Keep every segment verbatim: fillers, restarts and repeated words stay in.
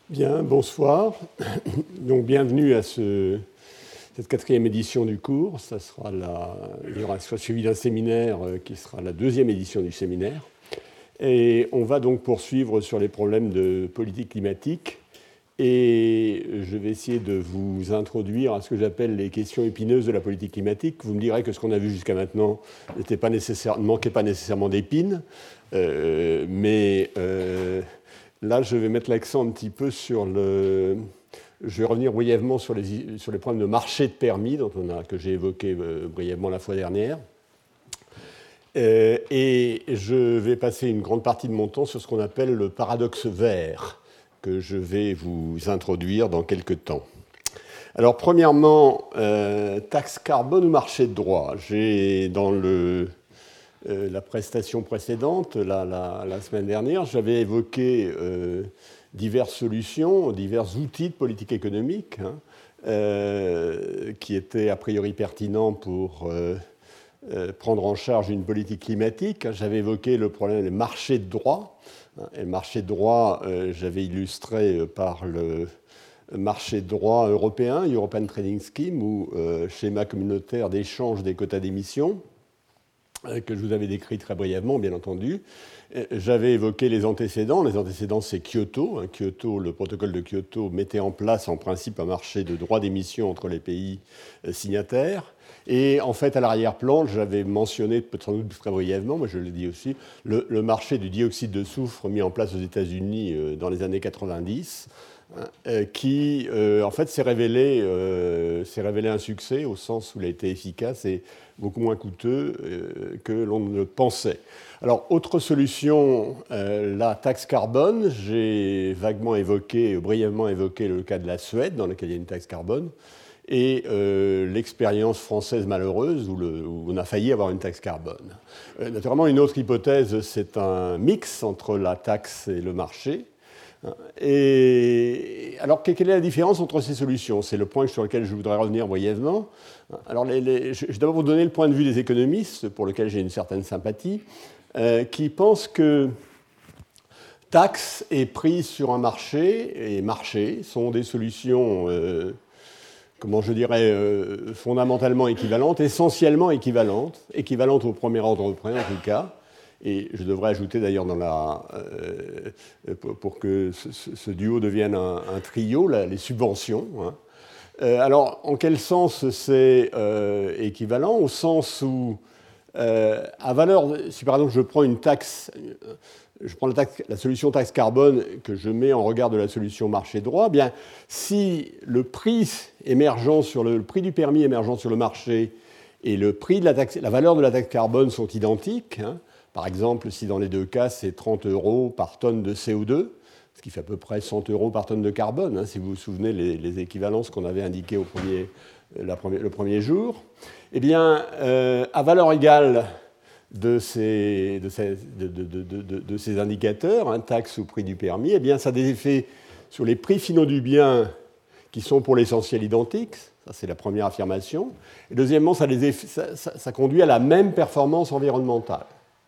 Bien, bonsoir. Donc, bienvenue à ce, cette quatrième édition du cours. Ça sera la, il y aura soit suivi d'un séminaire qui sera la deuxième édition du séminaire. Et on va donc poursuivre sur les problèmes de politique climatique. Et je vais essayer de vous introduire à ce que j'appelle les questions épineuses de la politique climatique. Vous me direz que ce qu'on a vu jusqu'à maintenant n'était pas nécessaire, ne manquait pas nécessairement d'épines, euh, mais euh, là, je vais mettre l'accent un petit peu sur le... Je vais revenir brièvement sur les, sur les problèmes de marché de permis dont on a, que j'ai évoqué euh, brièvement la fois dernière. Euh, et je vais passer une grande partie de mon temps sur ce qu'on appelle le paradoxe vert, que je vais vous introduire dans quelques temps. Alors, premièrement, euh, taxe carbone ou marché de droit. J'ai, dans le, euh, la prestation précédente, la, la, la semaine dernière, j'avais évoqué euh, diverses solutions, divers outils de politique économique hein, euh, qui étaient a priori pertinents pour euh, euh, prendre en charge une politique climatique. J'avais évoqué le problème des marchés de droit. Et le marché de droit, euh, j'avais illustré par le marché de droit européen, European Trading Scheme, ou euh, schéma communautaire d'échange des quotas d'émissions, euh, que je vous avais décrit très brièvement, bien entendu. Et j'avais évoqué les antécédents. Les antécédents, c'est Kyoto. Hein, Kyoto, le protocole de Kyoto mettait en place en principe un marché de droits d'émission entre les pays euh, signataires. Et en fait, à l'arrière-plan, j'avais mentionné, peut-être sans doute très brièvement, mais je le dis aussi, le, le marché du dioxyde de soufre mis en place aux États-Unis euh, dans les années quatre-vingt-dix, hein, euh, qui, euh, en fait, s'est révélé, euh, s'est révélé un succès au sens où il a été efficace et beaucoup moins coûteux euh, que l'on ne le pensait. Alors, autre solution, euh, la taxe carbone. J'ai vaguement évoqué, brièvement évoqué le cas de la Suède, dans lequel il y a une taxe carbone. Et euh, l'expérience française malheureuse où, le, où on a failli avoir une taxe carbone. Euh, naturellement, une autre hypothèse, c'est un mix entre la taxe et le marché. Et alors, quelle est la différence entre ces solutions? C'est le point sur lequel je voudrais revenir brièvement. Alors, les, les, je vais d'abord vous donner le point de vue des économistes, pour lequel j'ai une certaine sympathie, euh, qui pensent que taxe et prix sur un marché et marché sont des solutions... Euh, comment je dirais, euh, fondamentalement équivalentes, essentiellement équivalentes, équivalentes au premier ordre près en tout cas, et je devrais ajouter d'ailleurs dans la, euh, pour que ce, ce duo devienne un, un trio, là, les subventions. Hein. Euh, alors, en quel sens c'est euh, équivalent? Au sens où, euh, à valeur, si par exemple je prends une taxe... Je prends la, taxe, la solution taxe carbone que je mets en regard de la solution marché droit, eh bien, si le prix émergent sur le, le prix du permis émergent sur le marché et le prix de la, taxe, la valeur de la taxe carbone sont identiques, hein, par exemple, si dans les deux cas c'est trente euros par tonne de C O deux, ce qui fait à peu près cent euros par tonne de carbone, hein, si vous vous souvenez les, les équivalences qu'on avait indiquées au premier, la premier, le premier jour, eh bien, euh, à valeur égale de ces, de ces, de, de, de, de, de ces indicateurs, hein, taxe ou prix du permis, eh bien, ça a des effets sur les prix finaux du bien qui sont pour l'essentiel identiques. Ça, c'est la première affirmation. Et deuxièmement, ça, les effets, ça, ça, ça conduit à la même performance environnementale.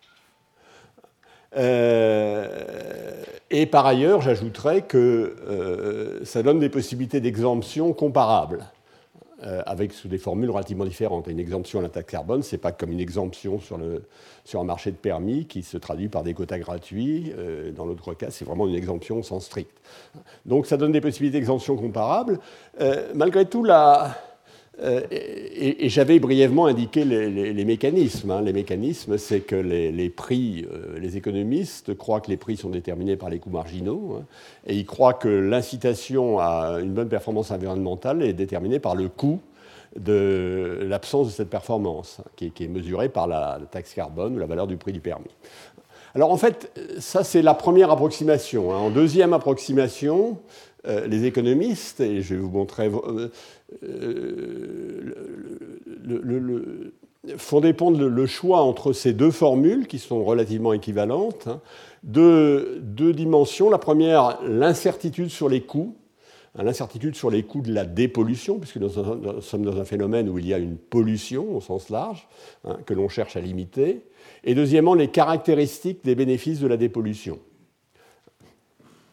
Euh, et par ailleurs, j'ajouterais que euh, ça donne des possibilités d'exemption comparables. Euh, avec sous des formules relativement différentes. Une exemption à la taxe carbone, ce n'est pas comme une exemption sur, le, sur un marché de permis qui se traduit par des quotas gratuits. Euh, dans l'autre cas, c'est vraiment une exemption au sens strict. Donc ça donne des possibilités d'exemption comparables. Euh, malgré tout, la, euh, et, et j'avais brièvement indiqué les, les, les mécanismes. Hein. Les mécanismes, c'est que les, les prix, euh, les économistes croient que les prix sont déterminés par les coûts marginaux, hein, et ils croient que l'incitation à une bonne performance environnementale est déterminée par le coût de l'absence de cette performance, hein, qui, est, qui est mesurée par la, la taxe carbone ou la valeur du prix du permis. Alors en fait, ça c'est la première approximation. Hein. En deuxième approximation, euh, les économistes, et je vais vous montrer... Euh, Euh, le, le, le, font dépendre le, le choix entre ces deux formules qui sont relativement équivalentes, hein, de deux dimensions. La première, l'incertitude sur les coûts, hein, l'incertitude sur les coûts de la dépollution, puisque nous sommes dans un phénomène où il y a une pollution au sens large, hein, que l'on cherche à limiter. Et deuxièmement, les caractéristiques des bénéfices de la dépollution.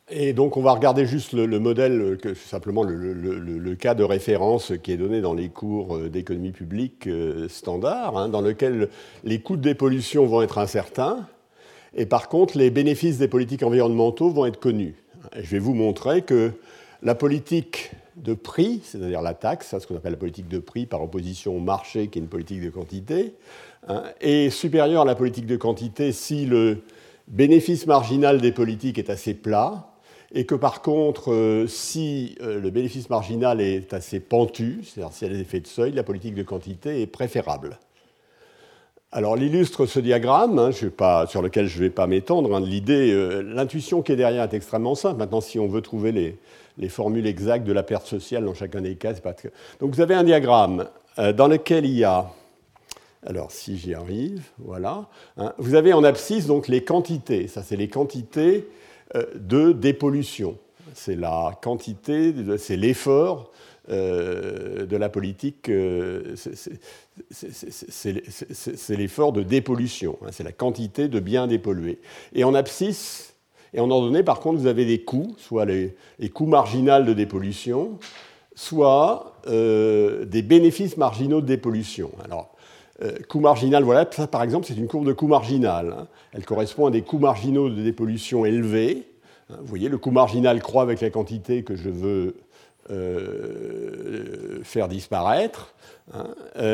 Et donc, on va regarder juste le, le modèle, que, simplement le, le, le, le cas de référence qui est donné dans les cours d'économie publique euh, standard, hein, dans lequel les coûts de dépollution vont être incertains, et par contre, les bénéfices des politiques environnementaux vont être connus. Et je vais vous montrer que la politique de prix, c'est-à-dire la taxe, c'est ce qu'on appelle la politique de prix par opposition au marché, qui est une politique de quantité, hein, est supérieure à la politique de quantité si le bénéfice marginal des politiques est assez plat, et que par contre, euh, si euh, le bénéfice marginal est assez pentu, c'est-à-dire s'il y a des effets de seuil, la politique de quantité est préférable. Alors, l'illustre ce diagramme, hein, je pas, sur lequel je ne vais pas m'étendre. Hein, l'idée, euh, l'intuition qui est derrière est extrêmement simple. Maintenant, si on veut trouver les, les formules exactes de la perte sociale dans chacun des cas, c'est pas... Donc, vous avez un diagramme euh, dans lequel il y a... Alors, si j'y arrive, voilà. Hein, vous avez en abscisse donc les quantités. Ça, c'est les quantités de dépollution. C'est la quantité, c'est l'effort euh, de la politique, euh, c'est l'effort de dépollution, hein, c'est la quantité de biens dépollués. Et en abscisse, et en ordonnée, par contre, vous avez des coûts, soit les, les coûts marginaux de dépollution, soit euh, des bénéfices marginaux de dépollution. Alors, Euh, coût marginal, voilà, ça par exemple, c'est une courbe de coût marginal. Hein. Elle correspond à des coûts marginaux de dépollution élevés. Hein. Vous voyez, le coût marginal croît avec la quantité que je veux euh, faire disparaître. Hein.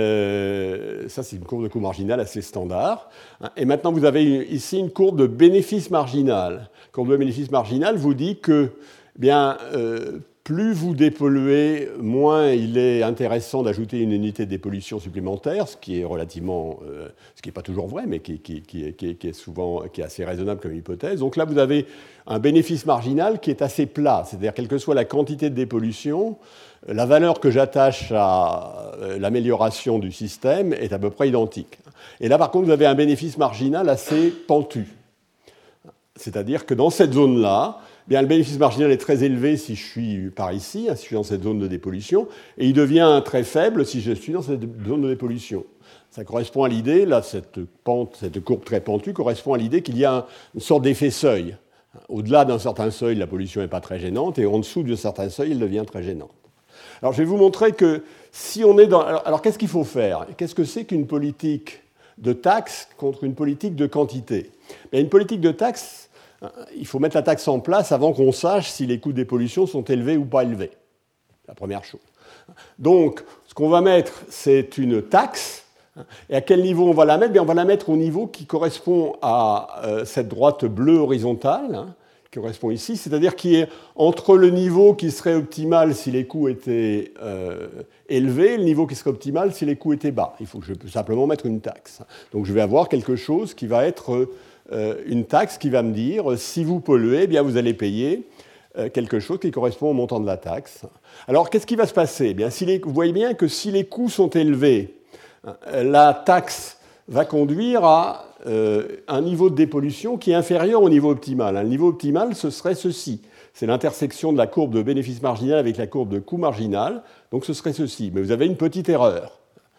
Euh, ça, c'est une courbe de coût marginal assez standard. Hein. Et maintenant, vous avez ici une courbe de bénéfice marginal. La courbe de bénéfice marginal vous dit que, eh bien, euh, plus vous dépolluez, moins il est intéressant d'ajouter une unité de dépollution supplémentaire, ce qui est relativement, euh, ce qui n'est pas toujours vrai, mais qui, qui, qui, qui, qui est souvent, qui est assez raisonnable comme hypothèse. Donc là, vous avez un bénéfice marginal qui est assez plat, c'est-à-dire quelle que soit la quantité de dépollution, la valeur que j'attache à l'amélioration du système est à peu près identique. Et là, par contre, vous avez un bénéfice marginal assez pentu, c'est-à-dire que dans cette zone-là, bien, le bénéfice marginal est très élevé si je suis par ici, si je suis dans cette zone de dépollution, et il devient très faible si je suis dans cette zone de dépollution. Ça correspond à l'idée, là, cette, pente, cette courbe très pentue correspond à l'idée qu'il y a une sorte d'effet seuil. Au-delà d'un certain seuil, la pollution n'est pas très gênante, et en dessous d'un certain seuil, elle devient très gênante. Alors, je vais vous montrer que si on est dans... Alors, alors qu'est-ce qu'il faut faire? Qu'est-ce que c'est qu'une politique de taxe contre une politique de quantité? Bien, une politique de taxe, il faut mettre la taxe en place avant qu'on sache si les coûts de dépollution sont élevés ou pas élevés. La première chose. Donc, ce qu'on va mettre, c'est une taxe. Et à quel niveau on va la mettre? Bien, on va la mettre au niveau qui correspond à euh, cette droite bleue horizontale, hein, qui correspond ici, c'est-à-dire qui est entre le niveau qui serait optimal si les coûts étaient euh, élevés et le niveau qui serait optimal si les coûts étaient bas. Il faut que je peux simplement mettre une taxe. Donc, je vais avoir quelque chose qui va être... Euh, une taxe qui va me dire, si vous polluez, eh bien vous allez payer quelque chose qui correspond au montant de la taxe. Alors, qu'est-ce qui va se passer? Eh bien, si les, vous voyez bien que si les coûts sont élevés, la taxe va conduire à euh, un niveau de dépollution qui est inférieur au niveau optimal. Le niveau optimal, ce serait ceci. C'est l'intersection de la courbe de bénéfice marginal avec la courbe de coût marginal. Donc, ce serait ceci. Mais vous avez une petite erreur.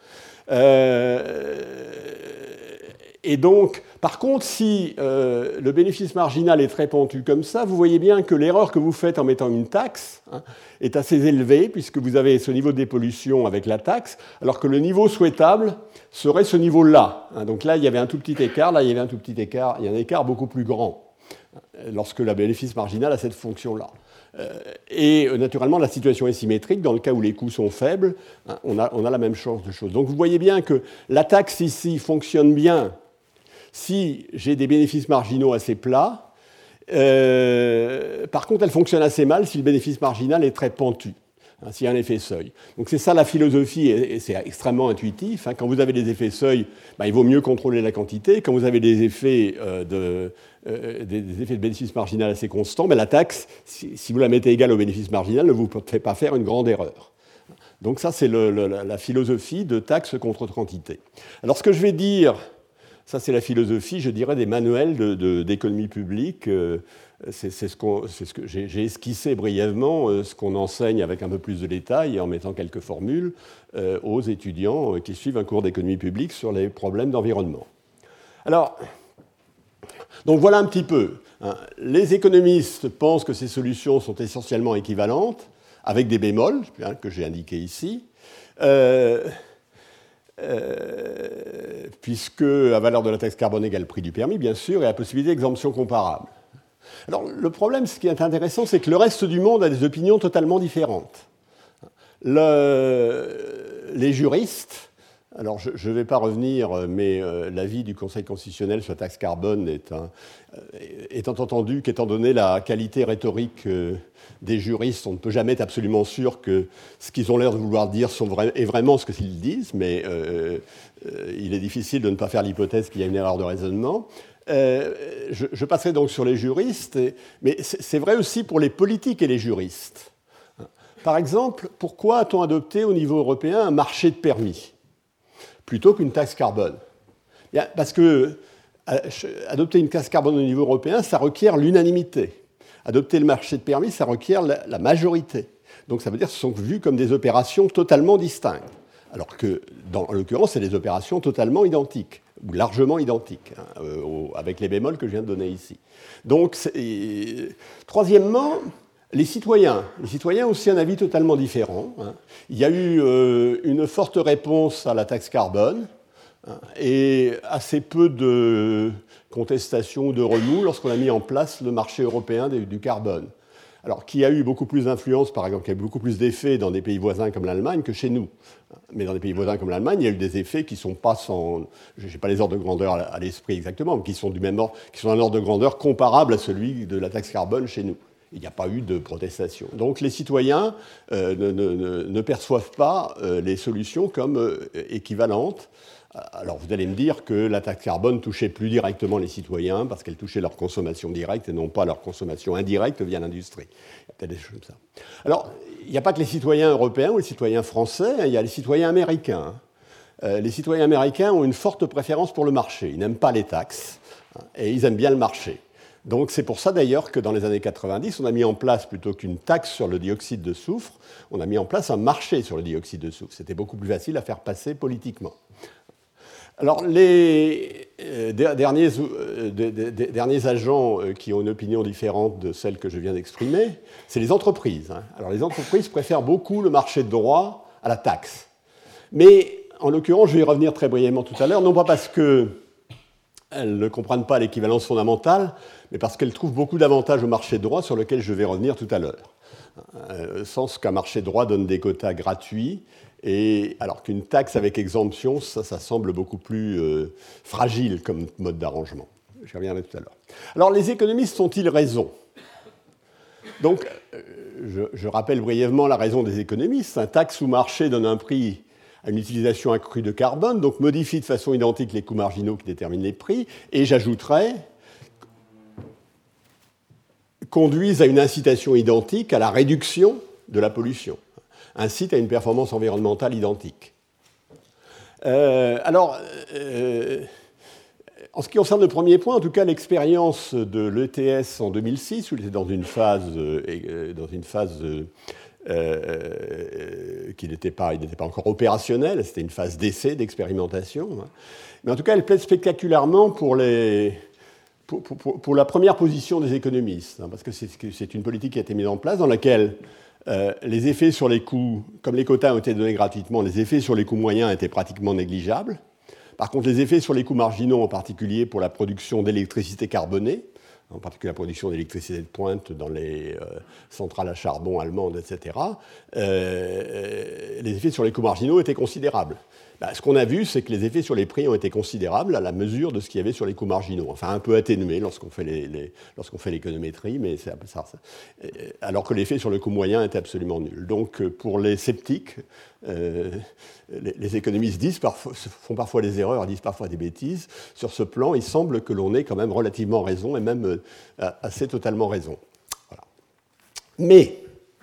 Euh, Et donc, par contre, si euh, le bénéfice marginal est très pentu comme ça, vous voyez bien que l'erreur que vous faites en mettant une taxe, hein, est assez élevée, puisque vous avez ce niveau de dépollution avec la taxe, alors que le niveau souhaitable serait ce niveau-là. Hein. Donc là, il y avait un tout petit écart, là, il y avait un tout petit écart, il y a un écart beaucoup plus grand, lorsque le bénéfice marginal a cette fonction-là. Euh, et euh, naturellement, la situation est symétrique. Dans le cas où les coûts sont faibles, hein, on, a, on a la même chance de choses. Donc vous voyez bien que la taxe ici fonctionne bien si j'ai des bénéfices marginaux assez plats. Euh, par contre, elle fonctionne assez mal si le bénéfice marginal est très pentu, hein, s'il y a un effet seuil. Donc c'est ça la philosophie, et, et c'est extrêmement intuitif. Hein. Quand vous avez des effets seuil, ben, il vaut mieux contrôler la quantité. Quand vous avez des effets, euh, de, euh, des, des effets de bénéfice marginal assez constants, ben, la taxe, si, si vous la mettez égale au bénéfice marginal, ne vous fait pas faire une grande erreur. Donc ça, c'est le, le, la philosophie de taxe contre quantité. Alors ce que je vais dire... Ça, c'est la philosophie, je dirais, des manuels de, de, d'économie publique. C'est, c'est ce, qu'on, c'est ce que j'ai, j'ai esquissé brièvement, ce qu'on enseigne avec un peu plus de détails et en mettant quelques formules euh, aux étudiants qui suivent un cours d'économie publique sur les problèmes d'environnement. Alors, Donc voilà un petit peu. Hein. Les économistes pensent que ces solutions sont essentiellement équivalentes, avec des bémols, hein, que j'ai indiqués ici, euh, euh, puisque la valeur de la taxe carbone égale le prix du permis, bien sûr, et la possibilité d'exemption comparable. Alors, le problème, ce qui est intéressant, c'est que le reste du monde a des opinions totalement différentes. Le, les juristes, alors je ne vais pas revenir, mais euh, l'avis du Conseil constitutionnel sur la taxe carbone est un, euh, étant entendu qu'étant donné la qualité rhétorique euh, des juristes, on ne peut jamais être absolument sûr que ce qu'ils ont l'air de vouloir dire sont vra- est vraiment ce qu'ils disent, mais euh, euh, il est difficile de ne pas faire l'hypothèse qu'il y a une erreur de raisonnement. Euh, je, je passerai donc sur les juristes, et, mais c'est, c'est vrai aussi pour les politiques et les juristes. Par exemple, pourquoi a-t-on adopté au niveau européen un marché de permis plutôt qu'une taxe carbone? Bien, parce que adopter une taxe carbone au niveau européen, ça requiert l'unanimité. Adopter le marché de permis, ça requiert la, la majorité. Donc ça veut dire que ce sont vus comme des opérations totalement distinctes. Alors que, dans, en l'occurrence, c'est des opérations totalement identiques, ou largement identiques, hein, euh, au, avec les bémols que je viens de donner ici. Donc, et, troisièmement, les citoyens. Les citoyens ont aussi un avis totalement différent. Hein. Il y a eu euh, une forte réponse à la taxe carbone, hein, et assez peu de contestation ou de remous lorsqu'on a mis en place le marché européen du, du carbone. Alors, qui a eu beaucoup plus d'influence, par exemple, qui a eu beaucoup plus d'effets dans des pays voisins comme l'Allemagne que chez nous. Mais dans des pays voisins comme l'Allemagne, il y a eu des effets qui ne sont pas sans... Je n'ai pas les ordres de grandeur à l'esprit exactement, mais qui sont du même ordre, qui sont d'un ordre de grandeur comparable à celui de la taxe carbone chez nous. Il n'y a pas eu de protestation. Donc les citoyens euh, ne, ne, ne perçoivent pas euh, les solutions comme euh, équivalentes. Alors vous allez me dire que la taxe carbone touchait plus directement les citoyens parce qu'elle touchait leur consommation directe et non pas leur consommation indirecte via l'industrie. Il y a peut-être des choses comme ça. Alors, il n'y a pas que les citoyens européens ou les citoyens français, il y a les citoyens américains. Euh, les citoyens américains ont une forte préférence pour le marché. Ils n'aiment pas les taxes, hein, et ils aiment bien le marché. Donc c'est pour ça d'ailleurs que dans les années quatre-vingt-dix, on a mis en place, plutôt qu'une taxe sur le dioxyde de soufre, on a mis en place un marché sur le dioxyde de soufre. C'était beaucoup plus facile à faire passer politiquement. Alors, les euh, derniers, euh, de, de, de, derniers agents euh, qui ont une opinion différente de celle que je viens d'exprimer, c'est les entreprises. Hein. Alors, les entreprises préfèrent beaucoup le marché de droit à la taxe. Mais, en l'occurrence, je vais y revenir très brièvement tout à l'heure, non pas parce qu'elles ne comprennent pas l'équivalence fondamentale, mais parce qu'elles trouvent beaucoup d'avantages au marché de droit sur lequel je vais revenir tout à l'heure. Euh, sens qu'un marché de droit donne des quotas gratuits, et alors qu'une taxe avec exemption, ça, ça semble beaucoup plus euh, fragile comme mode d'arrangement. J'y reviendrai tout à l'heure. Alors, les économistes ont-ils raison? Donc, euh, je, je rappelle brièvement la raison des économistes. Un taxe ou marché donne un prix à une utilisation accrue de carbone, donc modifie de façon identique les coûts marginaux qui déterminent les prix, et j'ajouterais conduisent à une incitation identique à la réduction de la pollution. Incite à une performance environnementale identique. Euh, alors, euh, en ce qui concerne le premier point, en tout cas, l'expérience de l'E T S en deux mille six, où il était dans une phase, euh, dans une phase euh, euh, qui n'était pas, il n'était pas encore opérationnelle, c'était une phase d'essai, d'expérimentation. Hein. Mais en tout cas, elle plaide spectaculairement pour les... Pour, pour, pour la première position des économistes, hein, parce que c'est, c'est une politique qui a été mise en place dans laquelle euh, les effets sur les coûts, comme les quotas ont été donnés gratuitement, les effets sur les coûts moyens étaient pratiquement négligeables. Par contre, les effets sur les coûts marginaux, en particulier pour la production d'électricité carbonée, en particulier la production d'électricité de pointe dans les euh, centrales à charbon allemandes, et cetera, euh, les effets sur les coûts marginaux étaient considérables. Ben, ce qu'on a vu, c'est que les effets sur les prix ont été considérables à la mesure de ce qu'il y avait sur les coûts marginaux. Enfin, un peu atténués lorsqu'on fait, les, les, lorsqu'on fait l'économétrie, mais c'est ça, ça. Alors que l'effet sur le coût moyen était absolument nul. Donc, pour les sceptiques, euh, les, les économistes disent parfois, font parfois des erreurs, disent parfois des bêtises. Sur ce plan, il semble que l'on ait quand même relativement raison, et même euh, assez totalement raison. Voilà. Mais...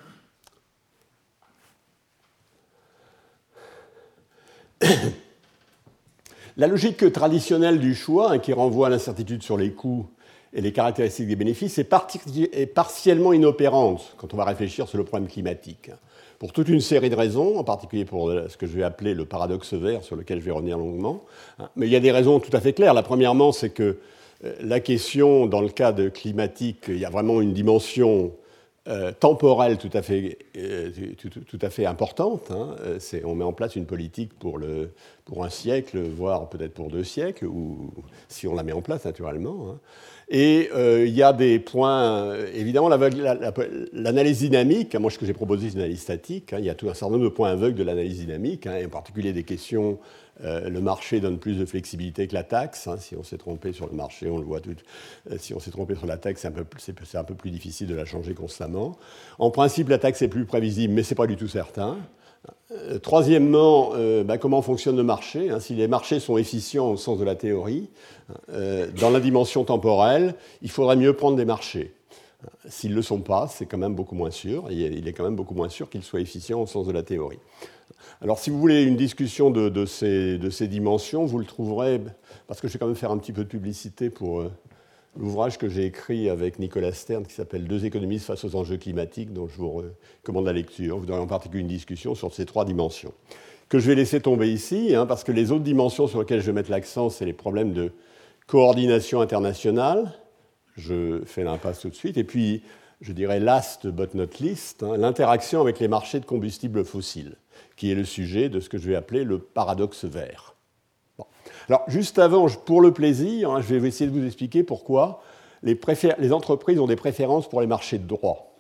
La logique traditionnelle du choix, hein, qui renvoie à l'incertitude sur les coûts et les caractéristiques des bénéfices, est, parti- est partiellement inopérante quand on va réfléchir sur le problème climatique. Pour toute une série de raisons, en particulier pour ce que je vais appeler le paradoxe vert, sur lequel je vais revenir longuement. Mais il y a des raisons tout à fait claires. La premièrement, c'est que la question, dans le cas de climatique, il y a vraiment une dimension euh, temporelle tout à fait, euh, tout, tout à fait importante. Hein. C'est, on met en place une politique pour, le, pour un siècle, voire peut-être pour deux siècles, ou si on la met en place naturellement. Hein. Et euh, il y a des points, évidemment, la, la, la, l'analyse dynamique, moi ce que j'ai proposé c'est une analyse statique, hein, il y a tout un certain nombre de points aveugles de l'analyse dynamique, hein, et en particulier des questions, euh, le marché donne plus de flexibilité que la taxe, hein, si on s'est trompé sur le marché, on le voit tout, euh, si on s'est trompé sur la taxe, c'est un, peu, c'est, c'est un peu plus difficile de la changer constamment. En principe, la taxe est plus prévisible, mais ce n'est pas du tout certain. Euh, troisièmement, euh, bah, comment fonctionne le marché, hein, si les marchés sont efficients au sens de la théorie, euh, dans la dimension temporelle, il faudrait mieux prendre des marchés. S'ils ne le sont pas, c'est quand même beaucoup moins sûr, il est quand même beaucoup moins sûr qu'ils soient efficients au sens de la théorie. Alors si vous voulez une discussion de, de, ces, de ces dimensions, vous le trouverez, parce que je vais quand même faire un petit peu de publicité pour euh, l'ouvrage que j'ai écrit avec Nicolas Stern qui s'appelle « Deux économistes face aux enjeux climatiques » dont je vous recommande la lecture. Vous aurez en particulier une discussion sur ces trois dimensions, que je vais laisser tomber ici, hein, parce que les autres dimensions sur lesquelles je vais mettre l'accent, c'est les problèmes de coordination internationale. Je fais l'impasse tout de suite. Et puis, je dirais last but not least, hein, l'interaction avec les marchés de combustibles fossiles, qui est le sujet de ce que je vais appeler le paradoxe vert. Bon. Alors, juste avant, pour le plaisir, hein, je vais essayer de vous expliquer pourquoi les, préfé- les entreprises ont des préférences pour les marchés de droit.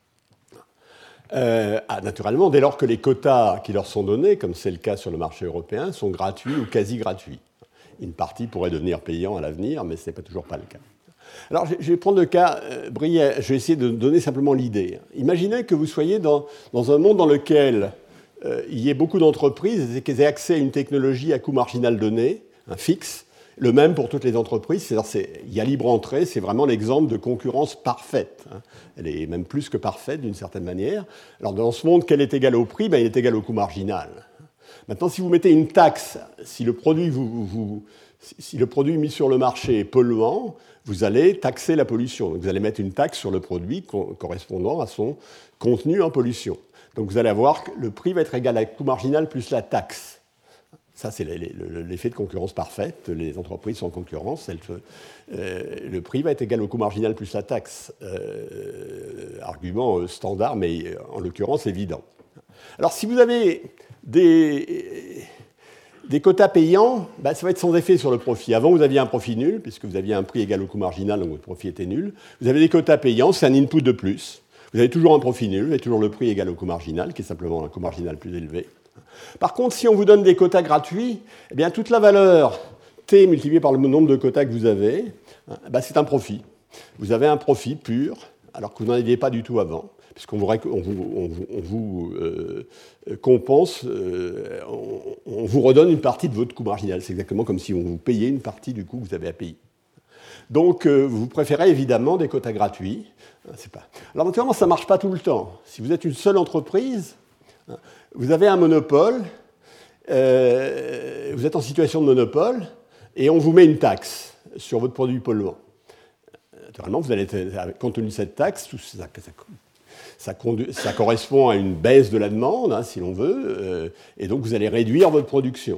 Euh, ah, naturellement, dès lors que les quotas qui leur sont donnés, comme c'est le cas sur le marché européen, sont gratuits ou quasi gratuits. Une partie pourrait devenir payant à l'avenir, mais ce n'est pas toujours pas le cas. Alors, je vais prendre le cas euh, brillant, je vais essayer de donner simplement l'idée. Imaginez que vous soyez dans, dans un monde dans lequel euh, il y ait beaucoup d'entreprises et qu'elles aient accès à une technologie à coût marginal donné, un fixe, le même pour toutes les entreprises. C'est-à-dire c'est, il y a libre entrée, c'est vraiment l'exemple de concurrence parfaite. Hein. Elle est même plus que parfaite d'une certaine manière. Alors, dans ce monde, quel est égal au prix? Ben, il est égal au coût marginal. Maintenant, si vous mettez une taxe, si le produit, vous, vous, si le produit mis sur le marché est polluant, vous allez taxer la pollution. Donc vous allez mettre une taxe sur le produit co- correspondant à son contenu en pollution. Donc vous allez avoir que le prix va être égal à coût marginal plus la taxe. Ça, c'est l'effet de concurrence parfaite. Les entreprises sont en concurrence. Elles, euh, le prix va être égal au coût marginal plus la taxe. Euh, argument standard, mais en l'occurrence évident. Alors si vous avez des... Des quotas payants, ben, ça va être sans effet sur le profit. Avant, vous aviez un profit nul, puisque vous aviez un prix égal au coût marginal, donc votre profit était nul. Vous avez des quotas payants, c'est un input de plus. Vous avez toujours un profit nul, vous avez toujours le prix égal au coût marginal, qui est simplement un coût marginal plus élevé. Par contre, si on vous donne des quotas gratuits, eh bien, toute la valeur T multipliée par le nombre de quotas que vous avez, ben, c'est un profit. Vous avez un profit pur, alors que vous n'en aviez pas du tout avant. Puisqu'on vous, on vous, on vous, on vous euh, compense, euh, on, on vous redonne une partie de votre coût marginal. C'est exactement comme si on vous payait une partie du coût que vous avez à payer. Donc, euh, vous préférez évidemment des quotas gratuits. C'est pas... Alors, naturellement, ça ne marche pas tout le temps. Si vous êtes une seule entreprise, vous avez un monopole, euh, vous êtes en situation de monopole, et on vous met une taxe sur votre produit polluant. Naturellement, vous allez, compte tenu de cette taxe, tout ça, ça Ça, conduit, ça correspond à une baisse de la demande, hein, si l'on veut, euh, et donc vous allez réduire votre production.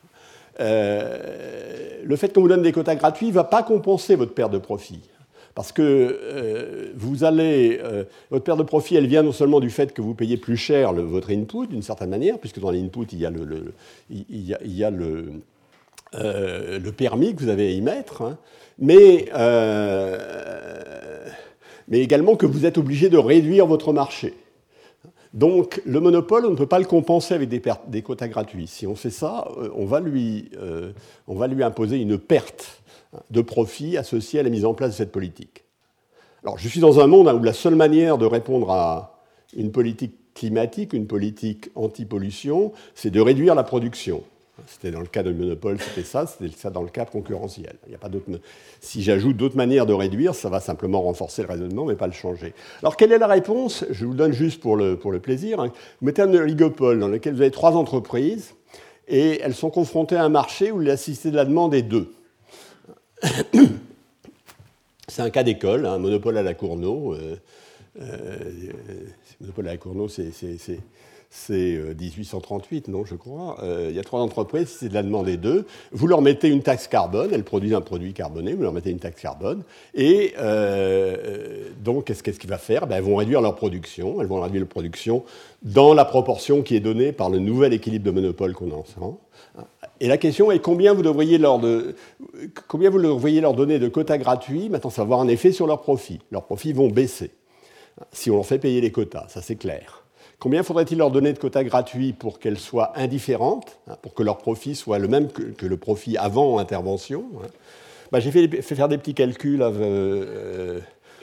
Euh, le fait qu'on vous donne des quotas gratuits ne va pas compenser votre perte de profit, parce que euh, vous allez, euh, votre perte de profit, elle vient non seulement du fait que vous payez plus cher le, votre input, d'une certaine manière, puisque dans l'input, il y a le, le, il y a, il y a le, euh, le permis que vous avez à y mettre, hein, mais... Euh, mais également que vous êtes obligé de réduire votre marché. Donc, le monopole, on ne peut pas le compenser avec des, pertes, des quotas gratuits. Si on fait ça, on va, lui, euh, on va lui imposer une perte de profit associée à la mise en place de cette politique. Alors, je suis dans un monde où la seule manière de répondre à une politique climatique, une politique anti-pollution, c'est de réduire la production. C'était dans le cas de monopole, c'était ça, c'était ça dans le cas concurrentiel. Il n'y a pas d'autre... Si j'ajoute d'autres manières de réduire, ça va simplement renforcer le raisonnement, mais pas le changer. Alors, quelle est la réponse? Je vous le donne juste pour le, pour le plaisir. Vous mettez un oligopole dans lequel vous avez trois entreprises, et elles sont confrontées à un marché où l'élasticité de la demande est deux. C'est un cas d'école, un monopole à la Cournot. Euh, euh, monopole à la Cournot, c'est, c'est, c'est, c'est dix-huit cent trente-huit, non, je crois. Euh, il y a trois entreprises, c'est de la demander deux. Vous leur mettez une taxe carbone, elles produisent un produit carboné, vous leur mettez une taxe carbone, et euh, donc qu'est-ce, qu'est-ce qu'il va faire? Ben, elles vont réduire leur production, elles vont réduire leur production dans la proportion qui est donnée par le nouvel équilibre de monopole qu'on entend. Et la question est combien vous devriez leur, de, combien vous devriez leur donner de quotas gratuits? Maintenant, ça va avoir un effet sur leurs profits. Leurs profits vont baisser si on leur fait payer les quotas, ça c'est clair. Combien faudrait-il leur donner de quotas gratuits pour qu'elles soient indifférentes, hein, pour que leur profit soit le même que, que le profit avant intervention, hein. Ben, j'ai fait, fait faire des petits calculs euh,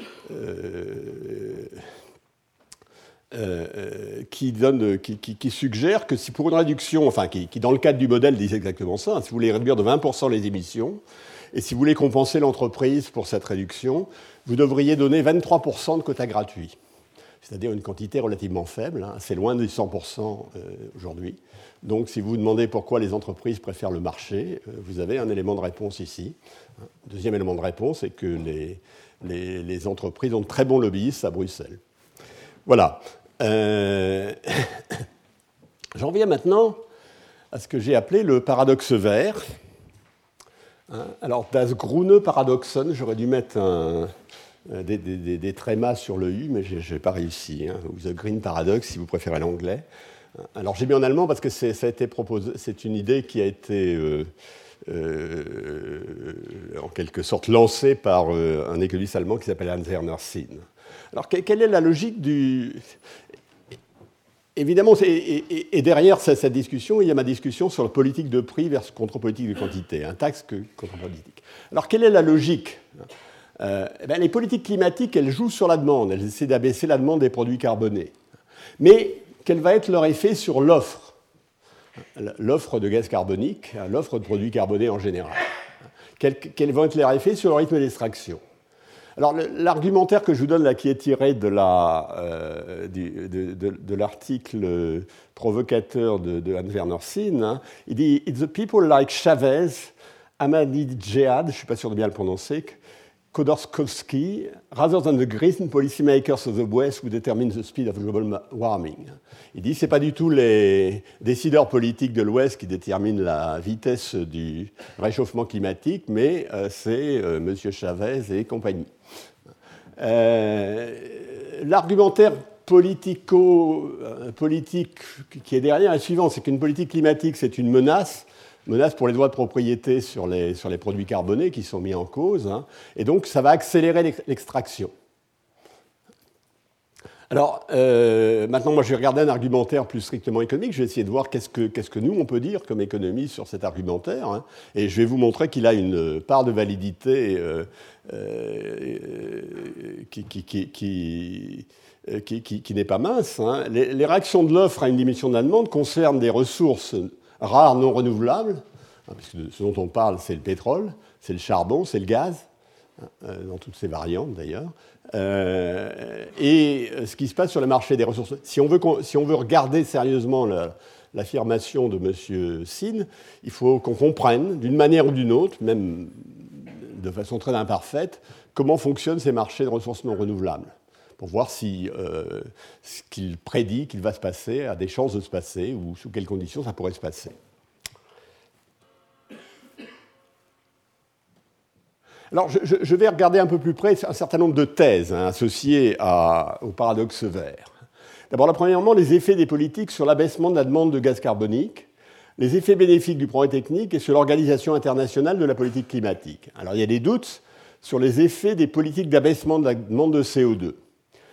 euh, euh, qui, donne, qui, qui, qui suggèrent que si pour une réduction, enfin qui, qui dans le cadre du modèle disent exactement ça, hein, si vous voulez réduire de vingt pour cent les émissions, et si vous voulez compenser l'entreprise pour cette réduction, vous devriez donner vingt-trois pour cent de quotas gratuits. C'est-à-dire une quantité relativement faible, hein, c'est loin des cent pour cent euh, aujourd'hui. Donc si vous vous demandez pourquoi les entreprises préfèrent le marché, euh, vous avez un élément de réponse ici. Deuxième élément de réponse, c'est que les, les, les entreprises ont de très bons lobbyistes à Bruxelles. Voilà. Euh... J'en viens maintenant à ce que j'ai appelé le paradoxe vert. Hein, alors, das grüne Paradoxon, j'aurais dû mettre un... Des, des, des trémas sur le U, mais je n'ai pas réussi. Hein. Ou The Green Paradox, si vous préférez l'anglais. Alors, j'ai mis en allemand parce que c'est, ça a été proposé, c'est une idée qui a été, euh, euh, en quelque sorte, lancée par euh, un économiste allemand qui s'appelle Hans-Werner Sinn. Alors, quelle est la logique du... Évidemment, et, et, et derrière cette discussion, il y a ma discussion sur la politique de prix versus contre-politique de quantité, un taxe que contre-politique. Alors, quelle est la logique ? Euh, eh bien, les politiques climatiques, elles jouent sur la demande, elles essaient d'abaisser la demande des produits carbonés. Mais quel va être leur effet sur l'offre? L'offre de gaz carbonique, l'offre de produits carbonés en général. Quels, quels vont être leurs effets sur le rythme d'extraction? Alors, l'argumentaire que je vous donne là, qui est tiré de, la, euh, du, de, de, de l'article provocateur de, de Hans-Werner Sinn, hein, il dit « It's the people like Chavez, Ahmadinejad, je ne suis pas sûr de bien le prononcer, Khodorkovsky, rather than the green policymakers of the West who determine the speed of global warming. » Il dit que ce n'est pas du tout les décideurs politiques de l'Ouest qui déterminent la vitesse du réchauffement climatique, mais euh, c'est euh, M. Chavez et compagnie. Euh, l'argumentaire politico, euh, politique qui est derrière est le suivant, c'est qu'une politique climatique, c'est une menace, menace pour les droits de propriété sur les, sur les produits carbonés qui sont mis en cause, hein, et donc ça va accélérer l'extraction. Alors, euh, maintenant, moi, je vais regarder un argumentaire plus strictement économique. Je vais essayer de voir qu'est-ce que, qu'est-ce que nous, on peut dire comme économie sur cet argumentaire. Hein, et je vais vous montrer qu'il a une part de validité euh, euh, qui, qui, qui, qui, qui, qui, qui n'est pas mince. Hein. Les, les réactions de l'offre à une diminution de la demande concernent des ressources rares non renouvelables, hein, parce que ce dont on parle, c'est le pétrole, c'est le charbon, c'est le gaz, hein, dans toutes ses variantes d'ailleurs. Euh, et ce qui se passe sur le marché des ressources. Si on veut, si on veut regarder sérieusement la, l'affirmation de M. Sinn, il faut qu'on comprenne, d'une manière ou d'une autre, même de façon très imparfaite, comment fonctionnent ces marchés de ressources non renouvelables, pour voir si euh, ce qu'il prédit qu'il va se passer a des chances de se passer, ou sous quelles conditions ça pourrait se passer. Alors, je, je vais regarder un peu plus près un certain nombre de thèses hein, associées à, au paradoxe vert. D'abord, premièrement, les effets des politiques sur l'abaissement de la demande de gaz carbonique, les effets bénéfiques du progrès technique et sur l'organisation internationale de la politique climatique. Alors, il y a des doutes sur les effets des politiques d'abaissement de la demande de C O deux.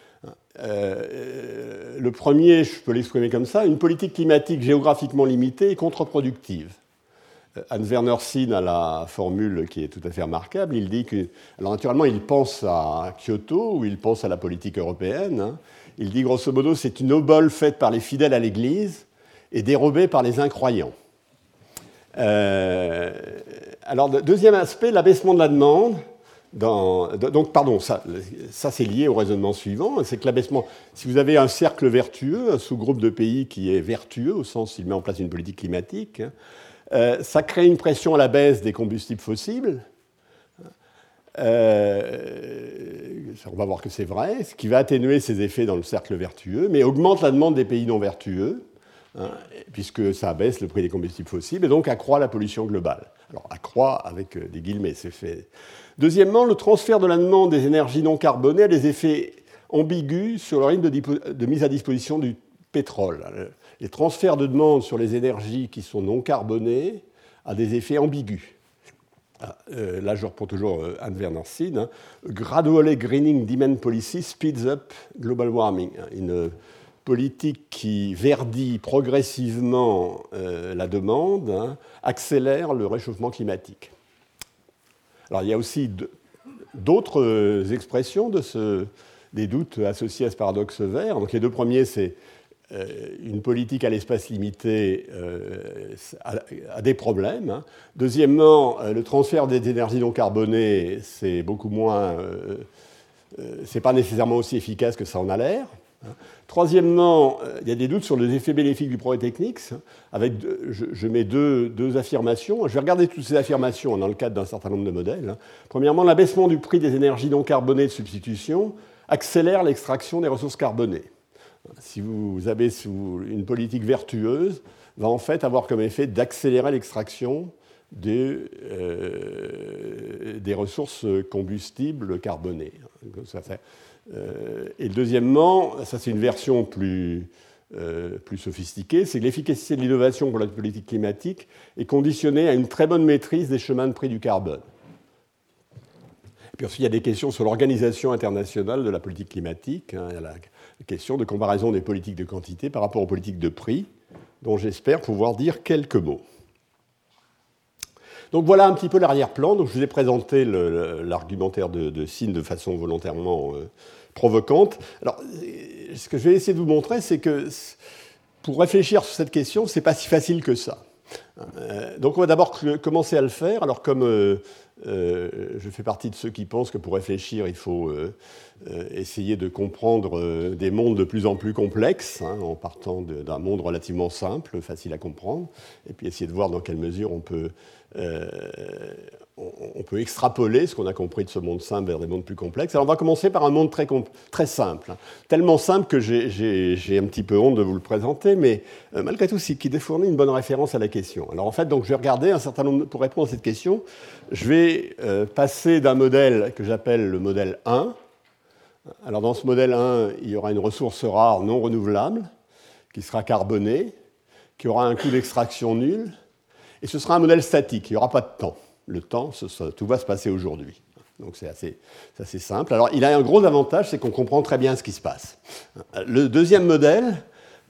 Euh, le premier, je peux l'exprimer comme ça, une politique climatique géographiquement limitée est contre-productive. Hans-Werner Sinn a la formule qui est tout à fait remarquable. Il dit que, alors naturellement, il pense à Kyoto ou il pense à la politique européenne. Hein. Il dit grosso modo, c'est une obole faite par les fidèles à l'Église et dérobée par les incroyants. Euh, alors, deuxième aspect, l'abaissement de la demande. Dans, donc, pardon, ça, ça c'est lié au raisonnement suivant. C'est que l'abaissement, si vous avez un cercle vertueux, un sous-groupe de pays qui est vertueux, au sens où il met en place une politique climatique, hein, Euh, ça crée une pression à la baisse des combustibles fossiles. Euh, on va voir que c'est vrai, ce qui va atténuer ces effets dans le cercle vertueux, mais augmente la demande des pays non vertueux, hein, puisque ça abaisse le prix des combustibles fossiles, et donc accroît la pollution globale. Alors, accroît avec des guillemets, c'est fait. Deuxièmement, le transfert de la demande des énergies non carbonées a des effets ambigus sur le rythme de, de mise à disposition du pétrole. Les transferts de demande sur les énergies qui sont non carbonées a des effets ambigus. Ah, euh, là, je reprends toujours euh, Anne Werner-Sinn. Hein. Gradually greening demand policy speeds up global warming. Une politique qui verdit progressivement euh, la demande, hein, accélère le réchauffement climatique. Alors, il y a aussi d'autres euh, expressions de ce, des doutes associés à ce paradoxe vert. Donc, les deux premiers, c'est euh, une politique à l'espace limité euh, a, a des problèmes. Hein. Deuxièmement, euh, le transfert des énergies non carbonées, c'est beaucoup moins, euh, euh, c'est pas nécessairement aussi efficace que ça en a l'air. Troisièmement, il y a des doutes sur les effets bénéfiques du progrès technique. Avec, je, je mets deux, deux affirmations. Je vais regarder toutes ces affirmations dans le cadre d'un certain nombre de modèles. Premièrement, l'abaissement du prix des énergies non carbonées de substitution accélère l'extraction des ressources carbonées. Si vous abaissez une politique vertueuse, va en fait avoir comme effet d'accélérer l'extraction des, euh, des ressources combustibles carbonées. Ça fait, Euh, et deuxièmement, ça c'est une version plus, euh, plus sophistiquée, c'est que l'efficacité de l'innovation pour la politique climatique est conditionnée à une très bonne maîtrise des chemins de prix du carbone. Et puis ensuite, il y a des questions sur l'organisation internationale de la politique climatique, hein, il y a la question de comparaison des politiques de quantité par rapport aux politiques de prix, dont j'espère pouvoir dire quelques mots. Donc voilà un petit peu l'arrière-plan. Donc je vous ai présenté le, le, l'argumentaire de, de Sinn de façon volontairement euh, provocante. Alors, ce que je vais essayer de vous montrer, c'est que pour réfléchir sur cette question, ce n'est pas si facile que ça. Euh, donc on va d'abord commencer à le faire. Alors comme euh, euh, je fais partie de ceux qui pensent que pour réfléchir, il faut euh, euh, essayer de comprendre euh, des mondes de plus en plus complexes, hein, en partant de, d'un monde relativement simple, facile à comprendre, et puis essayer de voir dans quelle mesure on peut... Euh, on, on peut extrapoler ce qu'on a compris de ce monde simple vers des mondes plus complexes. Alors on va commencer par un monde très, très simple, hein. Tellement simple que j'ai, j'ai, j'ai un petit peu honte de vous le présenter, mais euh, malgré tout, c'est qu'il fournit une bonne référence à la question. Alors en fait, donc, je vais regarder un certain nombre, pour répondre à cette question, je vais euh, passer d'un modèle que j'appelle le modèle un. Alors dans ce modèle un, il y aura une ressource rare non renouvelable, qui sera carbonée, qui aura un coût d'extraction nul, et ce sera un modèle statique, il n'y aura pas de temps. Le temps, ce sera, tout va se passer aujourd'hui. Donc c'est assez, c'est assez simple. Alors il a un gros avantage, c'est qu'on comprend très bien ce qui se passe. Le deuxième modèle,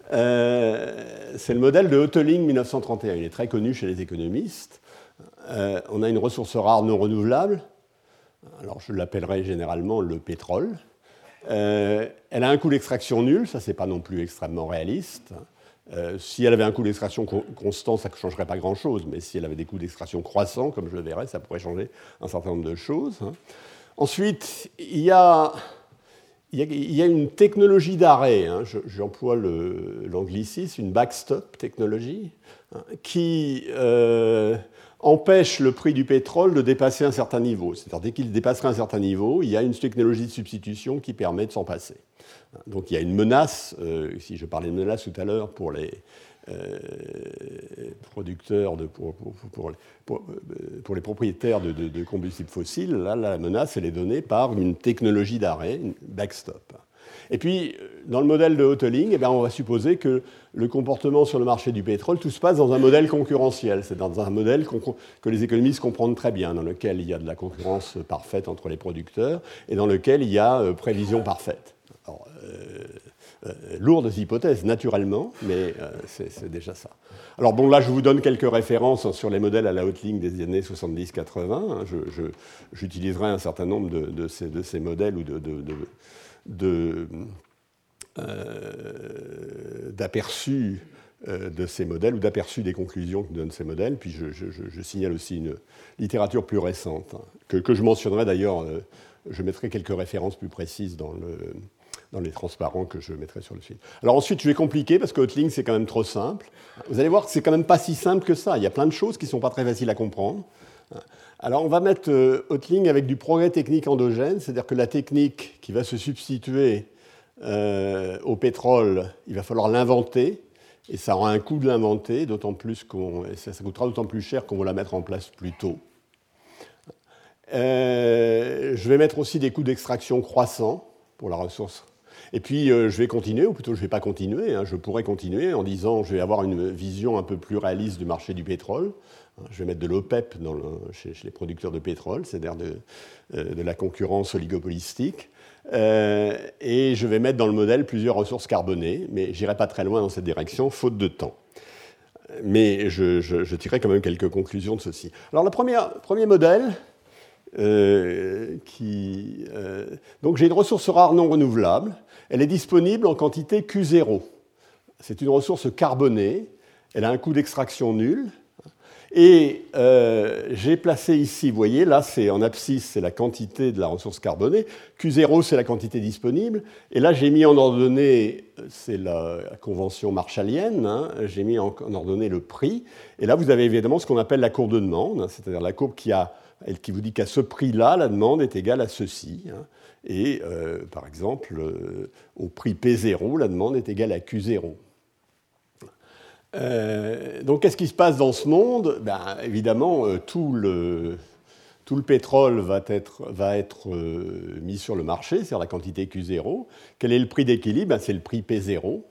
euh, c'est le modèle de Hotelling mille neuf cent trente et un. Il est très connu chez les économistes. Euh, on a une ressource rare non renouvelable. Alors je l'appellerai généralement le pétrole. Euh, elle a un coût d'extraction nul, ça c'est pas non plus extrêmement réaliste. Euh, si elle avait un coût d'extraction co- constant, ça ne changerait pas grand-chose, mais si elle avait des coûts d'extraction croissants, comme je le verrai, ça pourrait changer un certain nombre de choses. Hein. Ensuite, il y a, il y a, il y a une technologie d'arrêt, hein, je, j'emploie le, l'anglicisme, une backstop technologie, hein, qui euh, empêche le prix du pétrole de dépasser un certain niveau. C'est-à-dire, dès qu'il dépasserait un certain niveau, il y a une technologie de substitution qui permet de s'en passer. Donc il y a une menace, euh, si je parlais de menace tout à l'heure, pour les euh, producteurs, de, pour, pour, pour, pour, pour les propriétaires de, de, de combustibles fossiles, là la menace elle est donnée par une technologie d'arrêt, une backstop. Et puis dans le modèle de Hotelling, eh bien, on va supposer que le comportement sur le marché du pétrole, tout se passe dans un modèle concurrentiel, c'est dans un modèle que les économistes comprennent très bien, dans lequel il y a de la concurrence parfaite entre les producteurs et dans lequel il y a euh, prévision parfaite. Alors, euh, euh, lourdes hypothèses, naturellement, mais euh, c'est, c'est déjà ça. Alors bon, là, je vous donne quelques références sur les modèles à la Hotelling des années soixante-dix quatre-vingts. Hein. Je, je, j'utiliserai un certain nombre de, de, ces, de ces modèles ou de, de, de, de, euh, d'aperçus euh, de ces modèles ou d'aperçus des conclusions que donnent ces modèles. Puis je, je, je signale aussi une littérature plus récente, hein, que, que je mentionnerai d'ailleurs. Euh, je mettrai quelques références plus précises dans le... dans les transparents que je mettrai sur le site. Alors ensuite, je vais compliquer, parce que Hotelling, c'est quand même trop simple. Vous allez voir que c'est quand même pas si simple que ça. Il y a plein de choses qui ne sont pas très faciles à comprendre. Alors on va mettre euh, Hotelling avec du progrès technique endogène, c'est-à-dire que la technique qui va se substituer euh, au pétrole, il va falloir l'inventer, et ça aura un coût de l'inventer, d'autant plus qu'on, ça, ça coûtera d'autant plus cher qu'on va la mettre en place plus tôt. Euh, je vais mettre aussi des coûts d'extraction croissants pour la ressource. Et puis, euh, je vais continuer, ou plutôt je ne vais pas continuer, hein, je pourrais continuer en disant je vais avoir une vision un peu plus réaliste du marché du pétrole. Je vais mettre de l'O P E P dans le, chez, chez les producteurs de pétrole, c'est-à-dire de, euh, de la concurrence oligopolistique. Euh, et je vais mettre dans le modèle plusieurs ressources carbonées, mais je n'irai pas très loin dans cette direction, faute de temps. Mais je, je, je tirerai quand même quelques conclusions de ceci. Alors, le premier, premier modèle, euh, qui, euh, donc j'ai une ressource rare non renouvelable. Elle est disponible en quantité Q zéro. C'est une ressource carbonée. Elle a un coût d'extraction nul. Et euh, j'ai placé ici, vous voyez, là, c'est en abscisse, c'est la quantité de la ressource carbonée. Q zéro, c'est la quantité disponible. Et là, j'ai mis en ordonnée, c'est la convention marshallienne, hein, j'ai mis en, en ordonnée le prix. Et là, vous avez évidemment ce qu'on appelle la courbe de demande, hein, c'est-à-dire la courbe qui, a, qui vous dit qu'à ce prix-là, la demande est égale à ceci. Hein. Et, euh, par exemple, euh, au prix P zéro, la demande est égale à Q zéro. Euh, donc, qu'est-ce qui se passe dans ce monde? Ben, évidemment, euh, tout, le, tout le pétrole va être, va être euh, mis sur le marché, c'est-à-dire la quantité Q zéro. Quel est le prix d'équilibre? Ben, c'est le prix P zéro.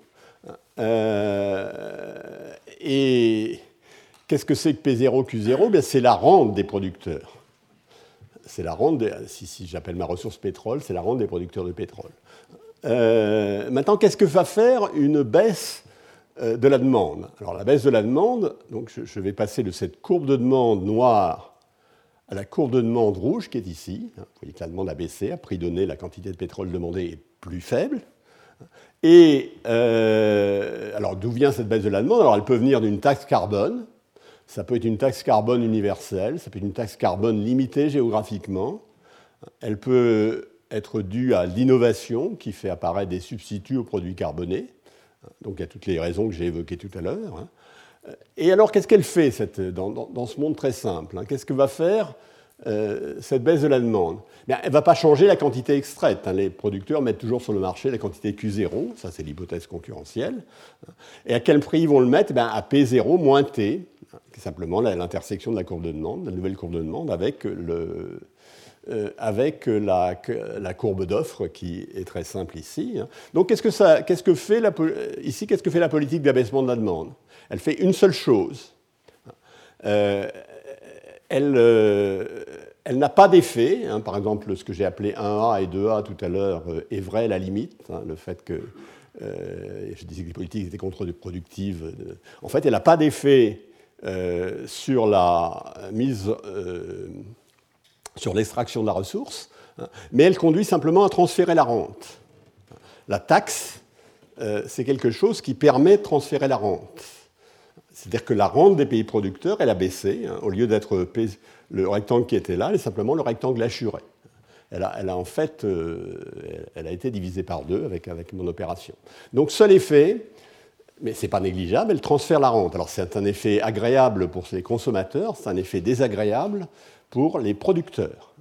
Euh, et qu'est-ce que c'est que P zéro, Q zéro? Ben, c'est la rente des producteurs. C'est la rente, des, si, si j'appelle ma ressource pétrole, c'est la rente des producteurs de pétrole. Euh, maintenant, qu'est-ce que va faire une baisse de la demande? Alors la baisse de la demande, donc je, je vais passer de cette courbe de demande noire à la courbe de demande rouge qui est ici. Vous voyez que la demande a baissé, à prix donné, la quantité de pétrole demandée est plus faible. Et euh, alors d'où vient cette baisse de la demande? Alors elle peut venir d'une taxe carbone, ça peut être une taxe carbone universelle, ça peut être une taxe carbone limitée géographiquement, elle peut être due à l'innovation qui fait apparaître des substituts aux produits carbonés. Donc il y a toutes les raisons que j'ai évoquées tout à l'heure. Et alors, qu'est-ce qu'elle fait cette, dans, dans, dans ce monde très simple? Qu'est-ce que va faire euh, cette baisse de la demande? Bien, elle ne va pas changer la quantité extraite. Les producteurs mettent toujours sur le marché la quantité Q zéro, ça c'est l'hypothèse concurrentielle. Et à quel prix ils vont le mettre? Bien, à P zéro moins T, qui est simplement l'intersection de la courbe de demande, la nouvelle courbe de demande avec le... Euh, avec la, la courbe d'offre qui est très simple ici. Donc, qu'est-ce que, ça, qu'est-ce que fait la, ici, qu'est-ce que fait la politique d'abaissement de la demande? Elle fait une seule chose. Euh, elle, euh, elle n'a pas d'effet. Hein, par exemple, ce que j'ai appelé un A et deux A tout à l'heure est vrai à la limite. Hein, le fait que euh, je disais que les politiques étaient contre-productives. En fait, elle n'a pas d'effet euh, sur la mise... Euh, sur l'extraction de la ressource, mais elle conduit simplement à transférer la rente. La taxe, euh, c'est quelque chose qui permet de transférer la rente. C'est-à-dire que la rente des pays producteurs, elle a baissé. Hein, au lieu d'être le rectangle qui était là, elle est simplement le rectangle assuré. Elle a, elle a en fait euh, elle a été divisée par deux avec, avec mon opération. Donc, seul effet, mais ce n'est pas négligeable, elle transfère la rente. Alors, c'est un effet agréable pour les consommateurs, c'est un effet désagréable pour les producteurs.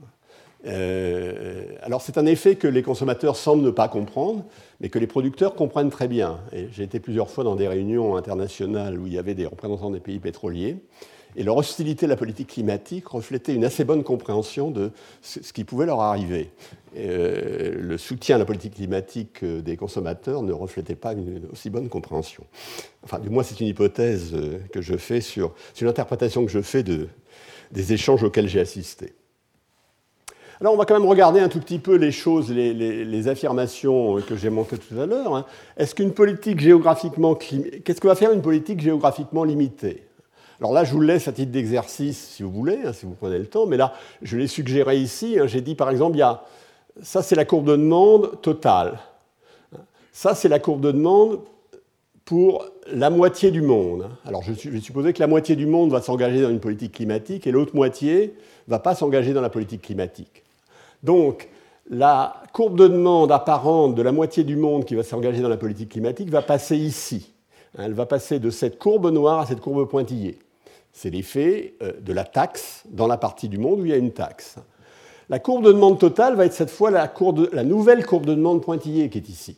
Euh, alors c'est un effet que les consommateurs semblent ne pas comprendre, mais que les producteurs comprennent très bien. Et j'ai été plusieurs fois dans des réunions internationales où il y avait des représentants des pays pétroliers, et leur hostilité à la politique climatique reflétait une assez bonne compréhension de ce qui pouvait leur arriver. Euh, le soutien à la politique climatique des consommateurs ne reflétait pas une aussi bonne compréhension. Enfin, du moins, c'est une hypothèse que je fais sur... C'est une interprétation que je fais de... des échanges auxquels j'ai assisté. Alors, on va quand même regarder un tout petit peu les choses, les, les, les affirmations que j'ai montrées tout à l'heure. Hein. Est-ce qu'une politique géographiquement... Qu'est-ce que va faire une politique géographiquement limitée? Alors là, je vous le laisse à titre d'exercice, si vous voulez, hein, si vous prenez le temps, mais là, je l'ai suggéré ici. Hein, j'ai dit, par exemple, il y a... ça, c'est la courbe de demande totale. Ça, c'est la courbe de demande pour la moitié du monde. Alors, je vais supposer que la moitié du monde va s'engager dans une politique climatique et l'autre moitié ne va pas s'engager dans la politique climatique. Donc, la courbe de demande apparente de la moitié du monde qui va s'engager dans la politique climatique va passer ici. Elle va passer de cette courbe noire à cette courbe pointillée. C'est l'effet de la taxe dans la partie du monde où il y a une taxe. La courbe de demande totale va être cette fois la, courbe de, la nouvelle courbe de demande pointillée qui est ici.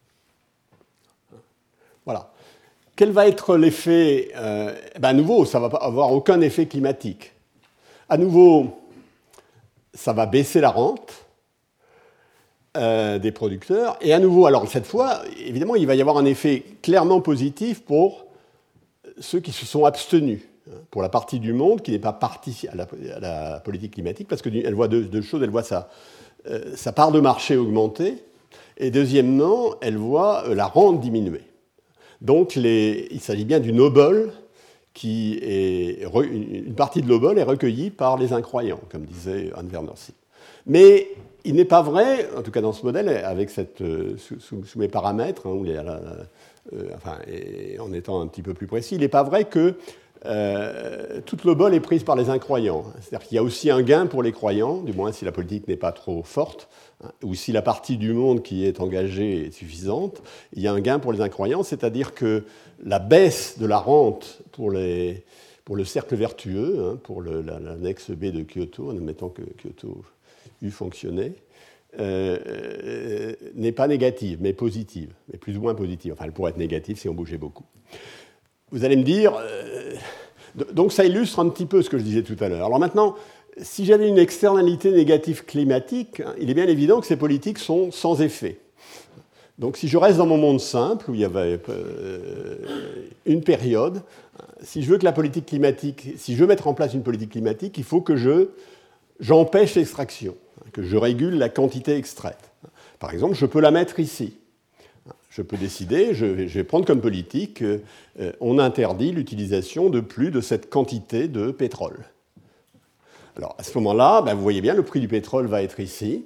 Voilà. Quel va être l'effet euh, ben à nouveau, ça ne va pas avoir aucun effet climatique. À nouveau, ça va baisser la rente euh, des producteurs. Et à nouveau, alors cette fois, évidemment, il va y avoir un effet clairement positif pour ceux qui se sont abstenus, pour la partie du monde qui n'est pas partie à la, à la politique climatique, parce qu'elle voit deux, deux choses. Elle voit sa, euh, sa part de marché augmenter, et deuxièmement, elle voit euh, la rente diminuer. Donc, les, il s'agit bien d'une obole qui est... Une partie de l'obole est recueillie par les incroyants, comme disait Anne Werner-Sinn. Mais il n'est pas vrai, en tout cas dans ce modèle, avec cette, sous, sous, sous mes paramètres, hein, où il y a la, euh, enfin, et en étant un petit peu plus précis, il n'est pas vrai que euh, toute l'obole est prise par les incroyants. C'est-à-dire qu'il y a aussi un gain pour les croyants, du moins si la politique n'est pas trop forte, hein, ou si la partie du monde qui est engagée est suffisante, il y a un gain pour les incroyants, c'est-à-dire que la baisse de la rente pour, les, pour le cercle vertueux, hein, pour le, la, l'annexe B de Kyoto, en admettant que Kyoto eût fonctionné, euh, euh, n'est pas négative, mais positive, mais plus ou moins positive. Enfin, elle pourrait être négative si on bougeait beaucoup. Vous allez me dire, euh, donc ça illustre un petit peu ce que je disais tout à l'heure. Alors maintenant, si j'avais une externalité négative climatique, hein, il est bien évident que ces politiques sont sans effet. Donc si je reste dans mon monde simple, où il y avait euh, une période, si je veux que la politique climatique, si je veux mettre en place une politique climatique, il faut que je, j'empêche l'extraction, que je régule la quantité extraite. Par exemple, je peux la mettre ici. Je peux décider, je vais, je vais prendre comme politique, euh, on interdit l'utilisation de plus de cette quantité de pétrole. Alors à ce moment-là, ben, vous voyez bien, le prix du pétrole va être ici.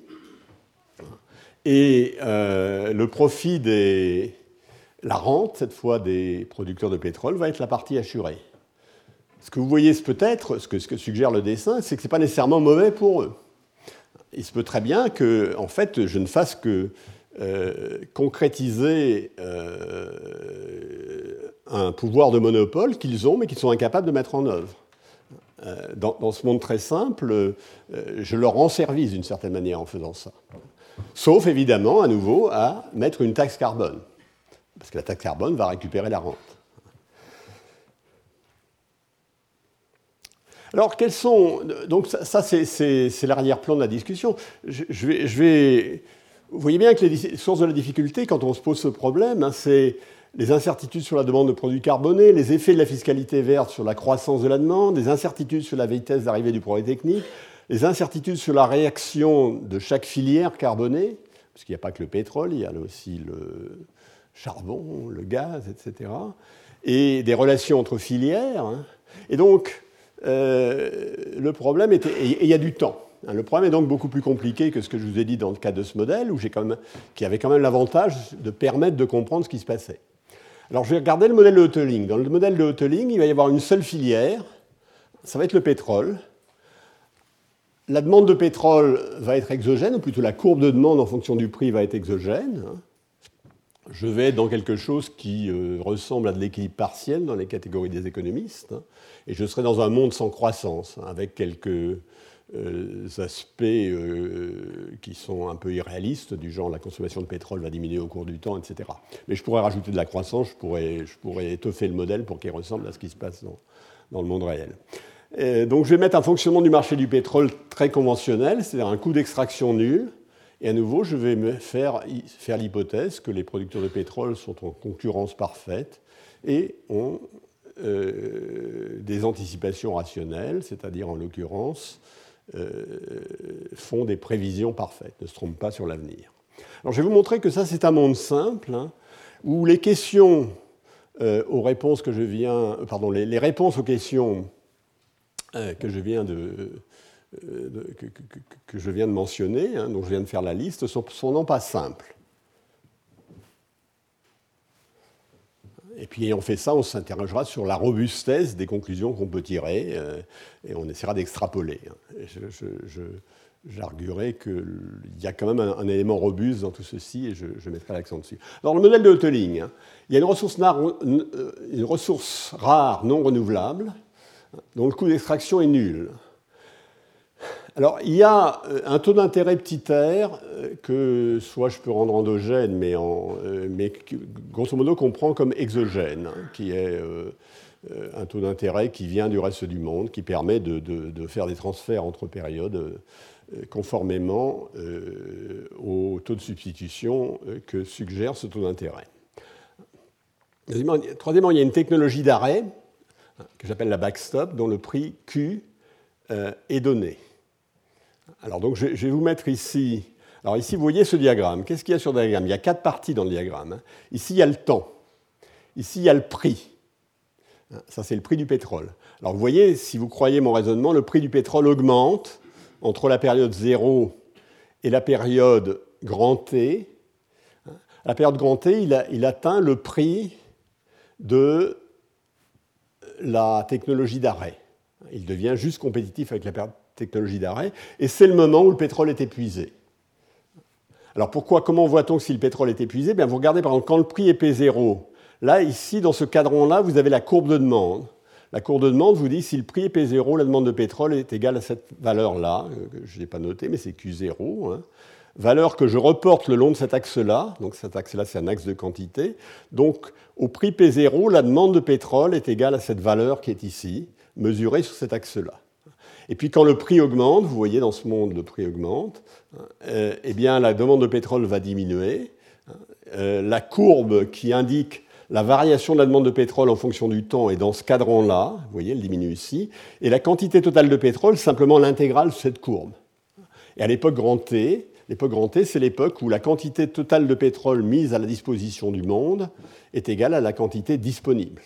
Et euh, le profit des... la rente, cette fois, des producteurs de pétrole, va être la partie assurée. Ce que vous voyez peut-être, ce que, ce que suggère le dessin, c'est que ce n'est pas nécessairement mauvais pour eux. Il se peut très bien que, en fait, je ne fasse que euh, concrétiser euh, un pouvoir de monopole qu'ils ont, mais qu'ils sont incapables de mettre en œuvre. Euh, dans, dans ce monde très simple, euh, je leur rends service d'une certaine manière en faisant ça. Sauf, évidemment, à nouveau, à mettre une taxe carbone. Parce que la taxe carbone va récupérer la rente. Alors, quels sont... Donc, ça, ça c'est, c'est, c'est l'arrière-plan de la discussion. Je, je, vais, je vais... Vous voyez bien que les sources de la difficulté, quand on se pose ce problème, hein, c'est les incertitudes sur la demande de produits carbonés, les effets de la fiscalité verte sur la croissance de la demande, les incertitudes sur la vitesse d'arrivée du progrès technique, les incertitudes sur la réaction de chaque filière carbonée, parce qu'il n'y a pas que le pétrole, il y a aussi le charbon, le gaz, et cetera, et des relations entre filières. Hein. Et donc, euh, le problème était... Et il y a du temps. Hein. Le problème est donc beaucoup plus compliqué que ce que je vous ai dit dans le cas de ce modèle, où j'ai quand même, qui avait quand même l'avantage de permettre de comprendre ce qui se passait. Alors, je vais regarder le modèle de Hotelling. Dans le modèle de Hotelling, il va y avoir une seule filière, ça va être le pétrole. La demande de pétrole va être exogène, ou plutôt la courbe de demande en fonction du prix va être exogène. Je vais être dans quelque chose qui euh, ressemble à de l'équilibre partiel dans les catégories des économistes, hein, et je serai dans un monde sans croissance, hein, avec quelques euh, aspects euh, qui sont un peu irréalistes, du genre la consommation de pétrole va diminuer au cours du temps, et cetera. Mais je pourrais rajouter de la croissance, je pourrais, je pourrais étoffer le modèle pour qu'il ressemble à ce qui se passe dans, dans le monde réel. Et donc je vais mettre un fonctionnement du marché du pétrole très conventionnel, c'est-à-dire un coût d'extraction nul. Et à nouveau, je vais me faire, faire l'hypothèse que les producteurs de pétrole sont en concurrence parfaite et ont euh, des anticipations rationnelles, c'est-à-dire en l'occurrence euh, font des prévisions parfaites, ne se trompent pas sur l'avenir. Alors je vais vous montrer que ça c'est un monde simple, hein, où les questions euh, aux réponses que je viens, pardon, les, les réponses aux questions euh, que je viens de De, que, que, que je viens de mentionner, hein, dont je viens de faire la liste, sont, sont non pas simples. Et puis, ayant fait ça, on s'interrogera sur la robustesse des conclusions qu'on peut tirer, euh, et on essaiera d'extrapoler. Je, je, je, j'arguerai qu'il y a quand même un, un élément robuste dans tout ceci, et je, je mettrai l'accent dessus. Alors, le modèle de Hotelling, hein, il y a une ressource, nar, une, une ressource rare non renouvelable, dont le coût d'extraction est nul. Alors, il y a un taux d'intérêt petit r que soit je peux rendre endogène, mais, en, mais grosso modo qu'on prend comme exogène, hein, qui est euh, un taux d'intérêt qui vient du reste du monde, qui permet de, de, de faire des transferts entre périodes euh, conformément euh, au taux de substitution que suggère ce taux d'intérêt. Troisièmement, il y a une technologie d'arrêt que j'appelle la backstop, dont le prix Q euh, est donné. Alors, donc, je, je vais vous mettre ici. Alors, ici, vous voyez ce diagramme. Qu'est-ce qu'il y a sur le diagramme? Il y a quatre parties dans le diagramme. Ici, il y a le temps. Ici, il y a le prix. Ça, c'est le prix du pétrole. Alors, vous voyez, si vous croyez mon raisonnement, le prix du pétrole augmente entre la période zéro et la période grand T. À la période grand T, il, a, il atteint le prix de la technologie d'arrêt. Il devient juste compétitif avec la technologie d'arrêt, et c'est le moment où le pétrole est épuisé. Alors pourquoi, comment voit-on si le pétrole est épuisé? Bien, vous regardez par exemple quand le prix est P zéro. Là, ici, dans ce cadran-là, vous avez la courbe de demande. La courbe de demande vous dit si le prix est P zéro, la demande de pétrole est égale à cette valeur-là, que je n'ai pas notée, mais c'est Q zéro. Hein. Valeur que je reporte le long de cet axe-là. Donc cet axe-là, c'est un axe de quantité. Donc au prix P zéro, la demande de pétrole est égale à cette valeur qui est ici, mesurée sur cet axe-là. Et puis quand le prix augmente, vous voyez dans ce monde le prix augmente, euh, eh bien la demande de pétrole va diminuer. Euh, la courbe qui indique la variation de la demande de pétrole en fonction du temps est dans ce cadran-là, vous voyez, elle diminue ici, et la quantité totale de pétrole, simplement l'intégrale de cette courbe. Et à l'époque grand T, l'époque grand T, c'est l'époque où la quantité totale de pétrole mise à la disposition du monde est égale à la quantité disponible.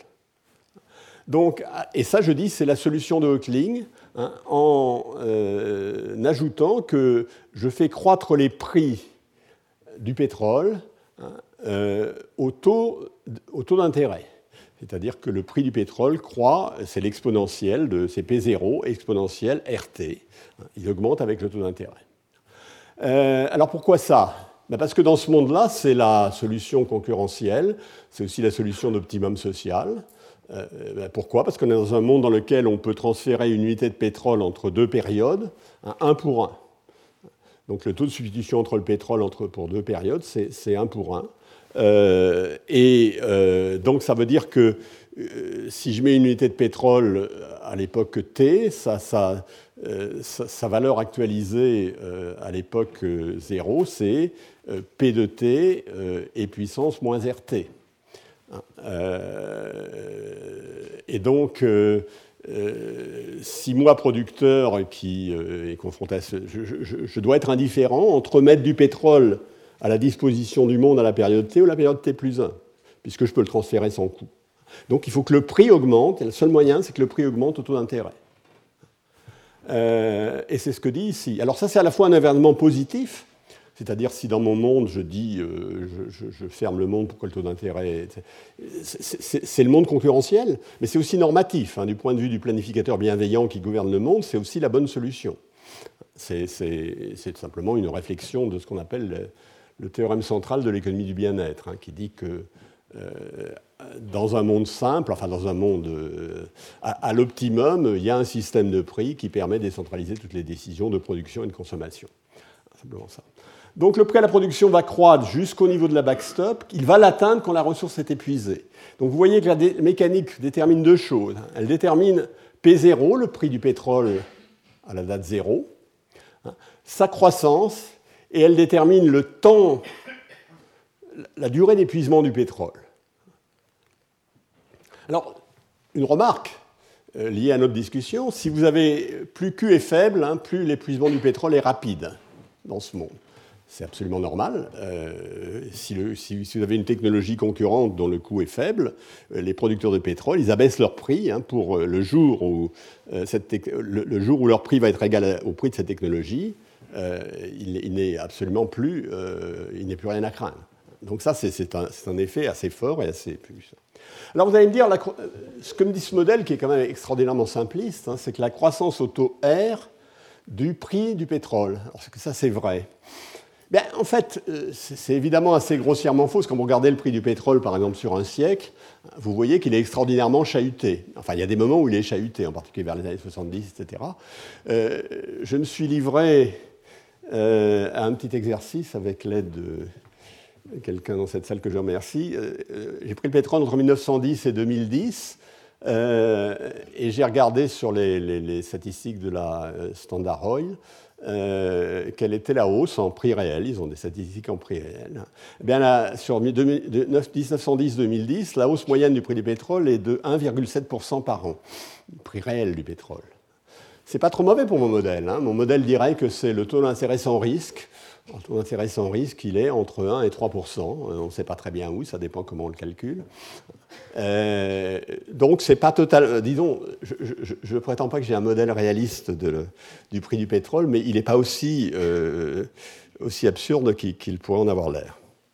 Donc, et ça, je dis, c'est la solution de Hoecling, hein, en euh, ajoutant que je fais croître les prix du pétrole hein, euh, au taux, au taux d'intérêt. C'est-à-dire que le prix du pétrole croît, c'est l'exponentielle de c'est P zéro, exponentielle R T. Il augmente avec le taux d'intérêt. Euh, alors pourquoi ça? Ben parce que dans ce monde-là, c'est la solution concurrentielle, c'est aussi la solution d'optimum social. Euh, ben pourquoi? Parce qu'on est dans un monde dans lequel on peut transférer une unité de pétrole entre deux périodes, hein, un pour un. Donc le taux de substitution entre le pétrole entre, pour deux périodes, c'est, c'est un pour un. Euh, et euh, donc ça veut dire que euh, si je mets une unité de pétrole à l'époque T, ça, ça, euh, sa, sa valeur actualisée euh, à l'époque zéro, c'est euh, P de T euh, et puissance moins R T. Euh, et donc, euh, euh, si moi, producteur, qui euh, est confronté à ce... Je, je, je dois être indifférent entre mettre du pétrole à la disposition du monde à la période T ou la période T plus un, puisque je peux le transférer sans coût. Donc il faut que le prix augmente, et le seul moyen, c'est que le prix augmente au taux d'intérêt. Euh, et c'est ce que dit ici. Alors ça, c'est à la fois un événement positif, c'est-à-dire si dans mon monde, je dis, euh, je, je, je ferme le monde pour que le taux d'intérêt... C'est, c'est, c'est le monde concurrentiel, mais c'est aussi normatif. Hein, du point de vue du planificateur bienveillant qui gouverne le monde, c'est aussi la bonne solution. C'est, c'est, c'est simplement une réflexion de ce qu'on appelle... Le, le théorème central de l'économie du bien-être, hein, qui dit que euh, dans un monde simple, enfin dans un monde euh, à, à l'optimum, il y a un système de prix qui permet de décentraliser toutes les décisions de production et de consommation. Simplement ça. Donc le prix à la production va croître jusqu'au niveau de la backstop, il va l'atteindre quand la ressource est épuisée. Donc vous voyez que la dé- mécanique détermine deux choses. Elle détermine P zéro, le prix du pétrole à la date zéro, hein, sa croissance, et elle détermine le temps, la durée d'épuisement du pétrole. Alors, une remarque euh, liée à notre discussion, si vous avez plus Q est faible, hein, plus l'épuisement du pétrole est rapide dans ce monde. C'est absolument normal. Euh, si, le, si, si vous avez une technologie concurrente dont le coût est faible, euh, les producteurs de pétrole, ils abaissent leur prix hein, pour euh, le, jour où, euh, cette te- le, le jour où leur prix va être égal à, au prix de cette technologie. Euh, il, il n'est absolument plus, euh, il n'est plus rien à craindre. Donc ça, c'est, c'est, un, c'est un effet assez fort et assez puissant. Alors vous allez me dire, la, ce que me dit ce modèle, qui est quand même extraordinairement simpliste, hein, c'est que la croissance au taux R du prix du pétrole, alors que ça c'est vrai, Bien, en fait, c'est évidemment assez grossièrement faux, parce que quand vous regardez le prix du pétrole, par exemple, sur un siècle, vous voyez qu'il est extraordinairement chahuté. Enfin, il y a des moments où il est chahuté, en particulier vers les années soixante-dix, et cetera. Euh, je me suis livré euh, à un petit exercice avec l'aide de quelqu'un dans cette salle que je remercie. Euh, j'ai pris le pétrole entre mille neuf cent dix et deux mille dix, euh, et j'ai regardé sur les, les, les statistiques de la Standard Oil, Euh, quelle était la hausse en prix réel. Ils ont des statistiques en prix réel. Eh bien là, sur mille neuf cent dix deux mille dix, la hausse moyenne du prix du pétrole est de un virgule sept pour cent par an, le prix réel du pétrole. C'est pas trop mauvais pour mon modèle. Hein. Mon modèle dirait que c'est le taux d'intérêt sans risque. Le taux d'intérêt sans risque, il est entre un et trois pour cent. On ne sait pas très bien où, ça dépend comment on le calcule. Euh, donc, c'est pas total. Disons, je ne prétends pas que j'ai un modèle réaliste de le, du prix du pétrole, mais il n'est pas aussi, euh, aussi absurde qu'il, qu'il pourrait en avoir l'air.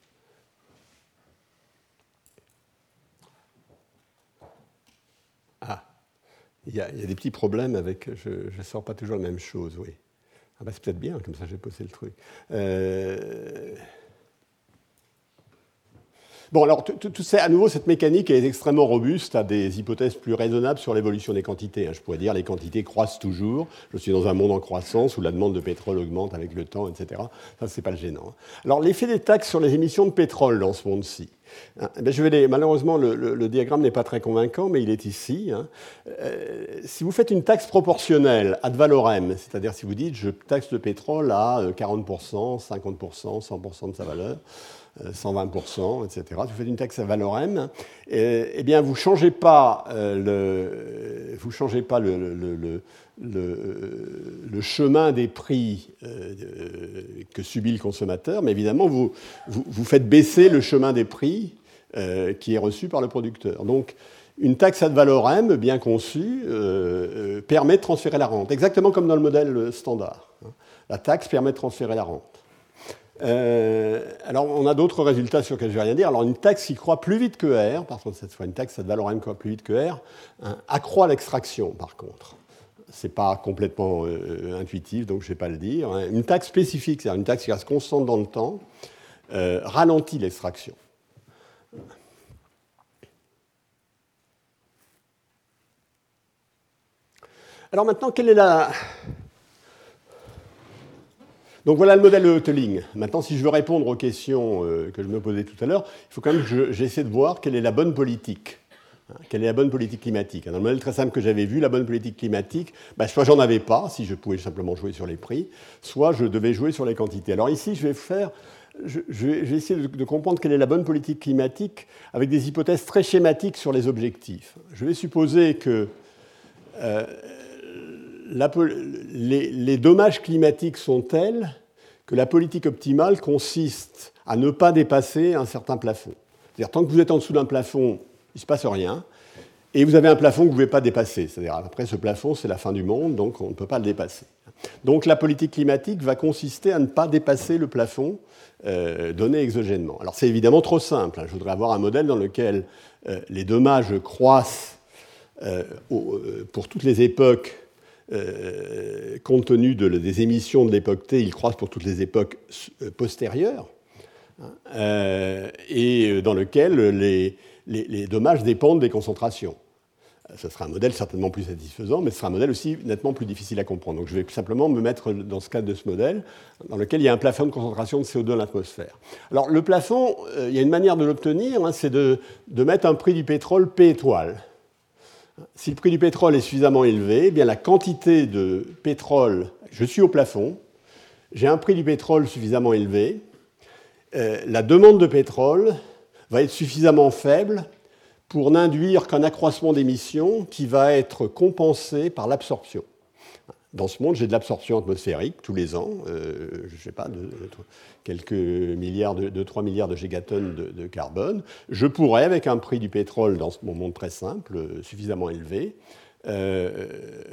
Ah, il y, a, il y a des petits problèmes avec. Je ne sors pas toujours la même chose, oui. Ah, bah, c'est peut-être bien, comme ça j'ai posé le truc. Euh... Bon, alors, tout, tout ça, à nouveau, cette mécanique est extrêmement robuste à des hypothèses plus raisonnables sur l'évolution des quantités. Je pourrais dire que les quantités croissent toujours. Je suis dans un monde en croissance où la demande de pétrole augmente avec le temps, et cetera. Ça, c'est pas le gênant. Alors, l'effet des taxes sur les émissions de pétrole dans ce monde-ci. Eh bien, je vais les... Malheureusement, le, le, le diagramme n'est pas très convaincant, mais il est ici. Hein. Euh, si vous faites une taxe proportionnelle ad valorem, c'est-à-dire si vous dites je taxe le pétrole à quarante pour cent, cinquante pour cent, cent pour cent de sa valeur, cent vingt pour cent, et cetera. Si vous faites une taxe à valorem, eh, eh bien, vous ne changez pas, euh, le, vous changez pas le, le, le, le, le chemin des prix euh, que subit le consommateur, mais évidemment, vous, vous, vous faites baisser le chemin des prix euh, qui est reçu par le producteur. Donc, une taxe ad valorem, bien conçue, euh, permet de transférer la rente, exactement comme dans le modèle standard. La taxe permet de transférer la rente. Euh, alors, on a d'autres résultats sur lesquels je ne vais rien dire. Alors, une taxe qui croît plus vite que R, par contre, cette fois, une taxe ad valorem qui croît plus vite que R, hein, accroît l'extraction, par contre. Ce n'est pas complètement euh, intuitif, donc je ne vais pas le dire. Hein. Une taxe spécifique, c'est-à-dire une taxe qui reste constante dans le temps, euh, ralentit l'extraction. Alors maintenant, quelle est la... Donc voilà le modèle de Hotelling. Maintenant, si je veux répondre aux questions euh, que je me posais tout à l'heure, il faut quand même que je, j'essaie de voir quelle est la bonne politique. Hein, quelle est la bonne politique climatique. Dans le modèle très simple que j'avais vu, la bonne politique climatique, bah, soit j'en avais pas, si je pouvais simplement jouer sur les prix, soit je devais jouer sur les quantités. Alors ici, je vais faire... Je, je vais essayer de, de comprendre quelle est la bonne politique climatique avec des hypothèses très schématiques sur les objectifs. Je vais supposer que... Euh, La, les, les dommages climatiques sont tels que la politique optimale consiste à ne pas dépasser un certain plafond. C'est-à-dire, tant que vous êtes en dessous d'un plafond, il ne se passe rien, et vous avez un plafond que vous ne pouvez pas dépasser. C'est-à-dire, après ce plafond, c'est la fin du monde, donc on ne peut pas le dépasser. Donc la politique climatique va consister à ne pas dépasser le plafond euh, donné exogènement. Alors c'est évidemment trop simple. Hein. Je voudrais avoir un modèle dans lequel euh, les dommages croissent euh, au, euh, pour toutes les époques. Euh, compte tenu de, des émissions de l'époque T, ils croissent pour toutes les époques postérieures, hein, euh, et dans lequel les, les, les dommages dépendent des concentrations. Ce sera un modèle certainement plus satisfaisant, mais ce sera un modèle aussi nettement plus difficile à comprendre. Donc je vais simplement me mettre dans ce cadre de ce modèle, dans lequel il y a un plafond de concentration de C O deux dans l'atmosphère. Alors le plafond, euh, il y a une manière de l'obtenir, hein, c'est de, de mettre un prix du pétrole P étoile. Si le prix du pétrole est suffisamment élevé, eh bien la quantité de pétrole, je suis au plafond, j'ai un prix du pétrole suffisamment élevé, euh, la demande de pétrole va être suffisamment faible pour n'induire qu'un accroissement d'émissions qui va être compensé par l'absorption. Dans ce monde, j'ai de l'absorption atmosphérique tous les ans, euh, je ne sais pas, de, de, quelques milliards, de, de trois milliards de gigatonnes de, de carbone. Je pourrais, avec un prix du pétrole dans mon monde très simple, suffisamment élevé, euh,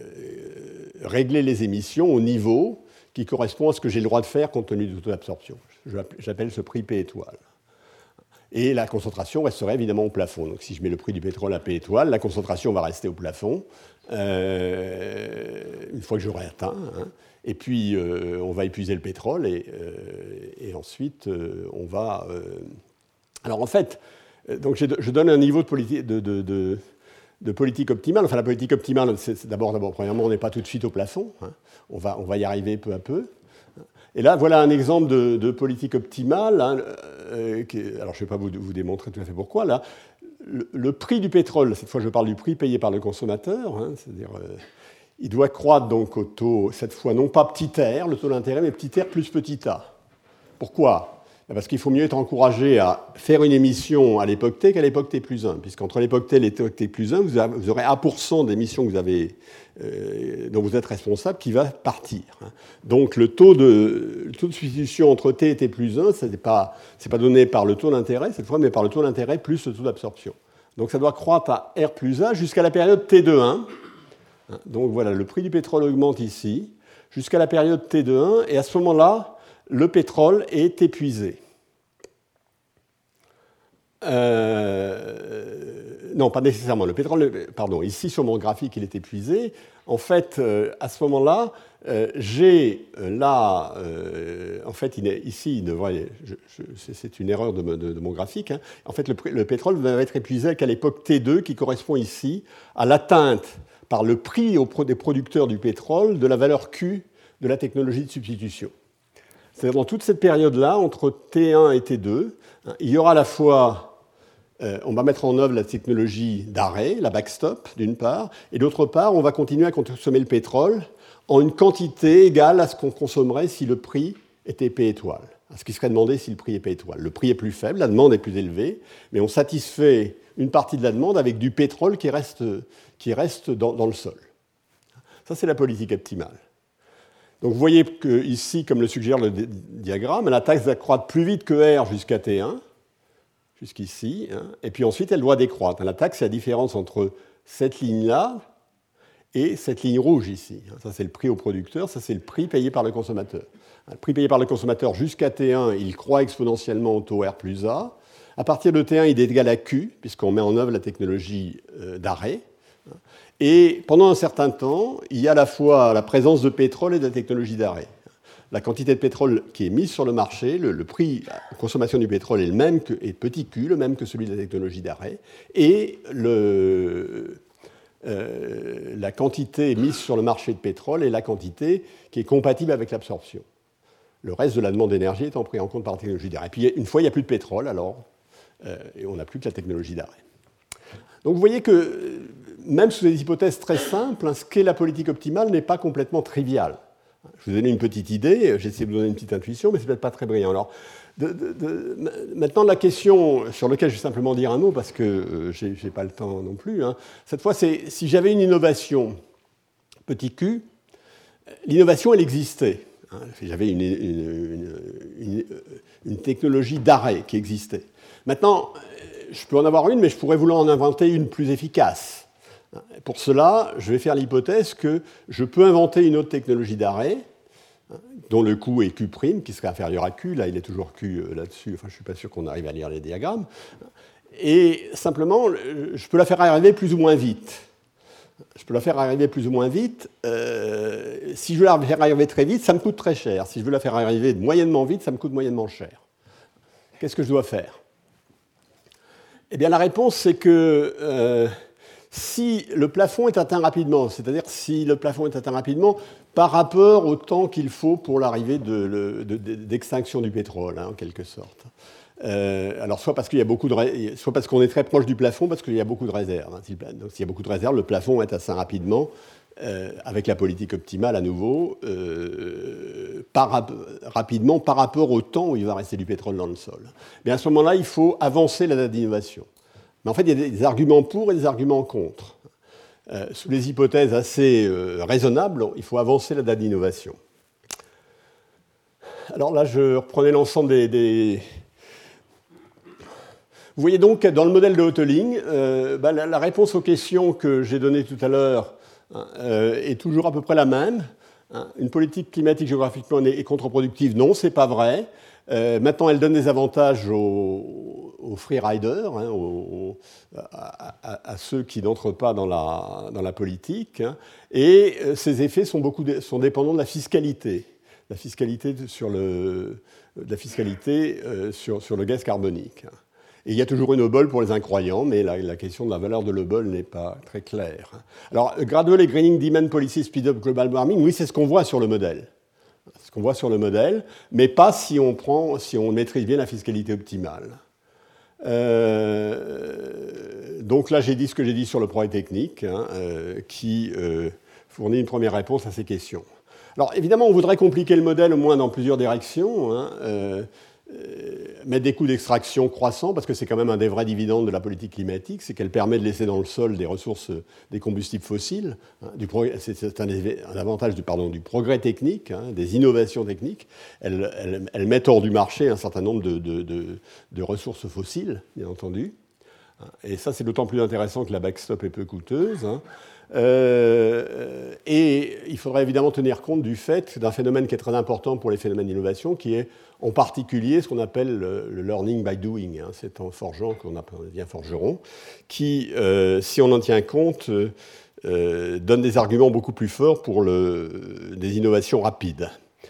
régler les émissions au niveau qui correspond à ce que j'ai le droit de faire compte tenu de toute l'absorption. J'appelle ce prix P étoile. et la concentration resterait évidemment au plafond. Donc si je mets le prix du pétrole à P étoile, la concentration va rester au plafond, euh, une fois que j'aurai atteint, hein. Et puis euh, on va épuiser le pétrole, et, euh, et ensuite euh, on va... Euh... Alors en fait, donc je donne un niveau de politique, de, de, de, de politique optimale. Enfin, la politique optimale, c'est d'abord, d'abord, premièrement, on n'est pas tout de suite au plafond, hein. On va, on va y arriver peu à peu. Et là, voilà un exemple de, de politique optimale, hein, euh, qui, alors je ne vais pas vous, vous démontrer tout à fait pourquoi. Là, le, le prix du pétrole, cette fois je parle du prix payé par le consommateur, hein, c'est-à-dire euh, il doit croître donc au taux, cette fois non pas petit r, le taux d'intérêt, mais petit r plus petit a. Pourquoi ? Parce qu'il faut mieux être encouragé à faire une émission à l'époque T qu'à l'époque T plus un, puisqu'entre l'époque T et l'époque T plus un, vous, avez, vous aurez un pour cent d'émissions que vous avez, euh, dont vous êtes responsable qui va partir. Donc le taux de, le taux de substitution entre T et T plus un, ce n'est pas, c'est pas donné par le taux d'intérêt cette fois, mais par le taux d'intérêt plus le taux d'absorption. Donc ça doit croître à R plus un jusqu'à la période T deux un. Donc voilà, le prix du pétrole augmente ici, jusqu'à la période T deux un, et à ce moment-là, le pétrole est épuisé. Euh, non, pas nécessairement. Le pétrole, pardon, ici sur mon graphique, il est épuisé. En fait, euh, à ce moment-là, euh, j'ai là, euh, en fait, il est, ici, il devrait, je, je, c'est une erreur de, de, de mon graphique. Hein. En fait, le, le pétrole va être épuisé qu'à l'époque T deux, qui correspond ici à l'atteinte par le prix au, des producteurs du pétrole de la valeur Q de la technologie de substitution. C'est-à-dire dans toute cette période-là, entre T un et T deux, hein, il y aura à la fois... Euh, on va mettre en œuvre la technologie d'arrêt, la backstop, d'une part, et d'autre part, on va continuer à consommer le pétrole en une quantité égale à ce qu'on consommerait si le prix était P étoile, à ce qui serait demandé si le prix est P étoile. Le prix est plus faible, la demande est plus élevée, mais on satisfait une partie de la demande avec du pétrole qui reste, qui reste dans, dans le sol. Ça, c'est la politique optimale. Donc vous voyez que ici, comme le suggère le diagramme, la taxe va croître plus vite que R jusqu'à T un, jusqu'ici, hein, et puis ensuite elle doit décroître. La taxe, c'est la différence entre cette ligne-là et cette ligne rouge ici. Ça, c'est le prix au producteur, ça, c'est le prix payé par le consommateur. Le prix payé par le consommateur jusqu'à T un, il croît exponentiellement au taux R plus A. À partir de T un, il est égal à Q, puisqu'on met en œuvre la technologie d'arrêt. Et pendant un certain temps, il y a à la fois la présence de pétrole et de la technologie d'arrêt. La quantité de pétrole qui est mise sur le marché, le, le prix de consommation du pétrole est le même que, est petit q, le même que celui de la technologie d'arrêt, et le, euh, la quantité mise sur le marché de pétrole est la quantité qui est compatible avec l'absorption. Le reste de la demande d'énergie étant pris en compte par la technologie d'arrêt. Et puis une fois il n'y a plus de pétrole, alors euh, et on n'a plus que la technologie d'arrêt. Donc vous voyez que même sous des hypothèses très simples, hein, ce qu'est la politique optimale n'est pas complètement trivial. Je vous ai donné une petite idée, j'ai essayé de vous donner une petite intuition, mais ce n'est peut-être pas très brillant. Alors, de, de, de, maintenant, la question sur laquelle je vais simplement dire un mot, parce que euh, je n'ai pas le temps non plus, hein, cette fois, c'est si j'avais une innovation, petit q, l'innovation, elle existait. Hein, j'avais une, une, une, une, une technologie d'arrêt qui existait. Maintenant, je peux en avoir une, mais je pourrais vouloir en inventer une plus efficace. Pour cela, je vais faire l'hypothèse que je peux inventer une autre technologie d'arrêt, dont le coût est Q', qui serait inférieur à Q. Là, il est toujours Q là-dessus. Enfin, je ne suis pas sûr qu'on arrive à lire les diagrammes. Et simplement, je peux la faire arriver plus ou moins vite. Je peux la faire arriver plus ou moins vite. Euh, si je veux la faire arriver très vite, ça me coûte très cher. Si je veux la faire arriver moyennement vite, ça me coûte moyennement cher. Qu'est-ce que je dois faire ? Eh bien, la réponse, c'est que... Euh, si le plafond est atteint rapidement, c'est-à-dire si le plafond est atteint rapidement par rapport au temps qu'il faut pour l'arrivée de, de, de, d'extinction du pétrole, hein, en quelque sorte. Euh, alors soit parce qu'il y a beaucoup de, soit parce qu'on est très proche du plafond, parce qu'il y a beaucoup de réserves. Hein. Donc s'il y a beaucoup de réserves, le plafond est atteint rapidement, euh, avec la politique optimale à nouveau, euh, par, rapidement par rapport au temps où il va rester du pétrole dans le sol. Mais à ce moment-là, il faut avancer la date d'innovation. Mais en fait, il y a des arguments pour et des arguments contre. Euh, sous les hypothèses assez euh, raisonnables, il faut avancer la date d'innovation. Alors là, je reprenais l'ensemble des, des... Vous voyez donc, dans le modèle de Hotelling, euh, bah, la, la réponse aux questions que j'ai données tout à l'heure hein, euh, est toujours à peu près la même. Hein. Une politique climatique géographiquement est contre-productive, non, ce n'est pas vrai. Euh, maintenant, elle donne des avantages aux, aux freeriders, hein, aux, à, à, à ceux qui n'entrent pas dans la, dans la politique, hein, et euh, ces effets sont, beaucoup de, sont dépendants de la fiscalité, la fiscalité sur le, de la fiscalité euh, sur, sur le gaz carbonique. Et il y a toujours une obole pour les incroyants, mais la, la question de la valeur de l'obole n'est pas très claire. Alors, gradual et greening demand policy speed up global warming, oui, c'est ce qu'on voit sur le modèle. Ce qu'on voit sur le modèle, mais pas si on, prend, si on maîtrise bien la fiscalité optimale. Euh, donc là, j'ai dit ce que j'ai dit sur le projet technique, hein, euh, qui euh, fournit une première réponse à ces questions. Alors, évidemment, on voudrait compliquer le modèle au moins dans plusieurs directions, hein, euh, euh, mettre des coûts d'extraction croissants, parce que c'est quand même un des vrais dividendes de la politique climatique, c'est qu'elle permet de laisser dans le sol des ressources, des combustibles fossiles. Hein, du progrès, c'est un, un avantage du, pardon, du progrès technique, hein, des innovations techniques. Elles, elles, elles mettent hors du marché un certain nombre de, de, de, de ressources fossiles, bien entendu. Et ça, c'est d'autant plus intéressant que la backstop est peu coûteuse. Hein. Euh, et il faudrait évidemment tenir compte du fait d'un phénomène qui est très important pour les phénomènes d'innovation, qui est en particulier ce qu'on appelle le, le learning by doing. Hein. C'est en forgeant qu'on devient forgeron, qui, euh, si on en tient compte, euh, donne des arguments beaucoup plus forts pour le, des innovations rapides.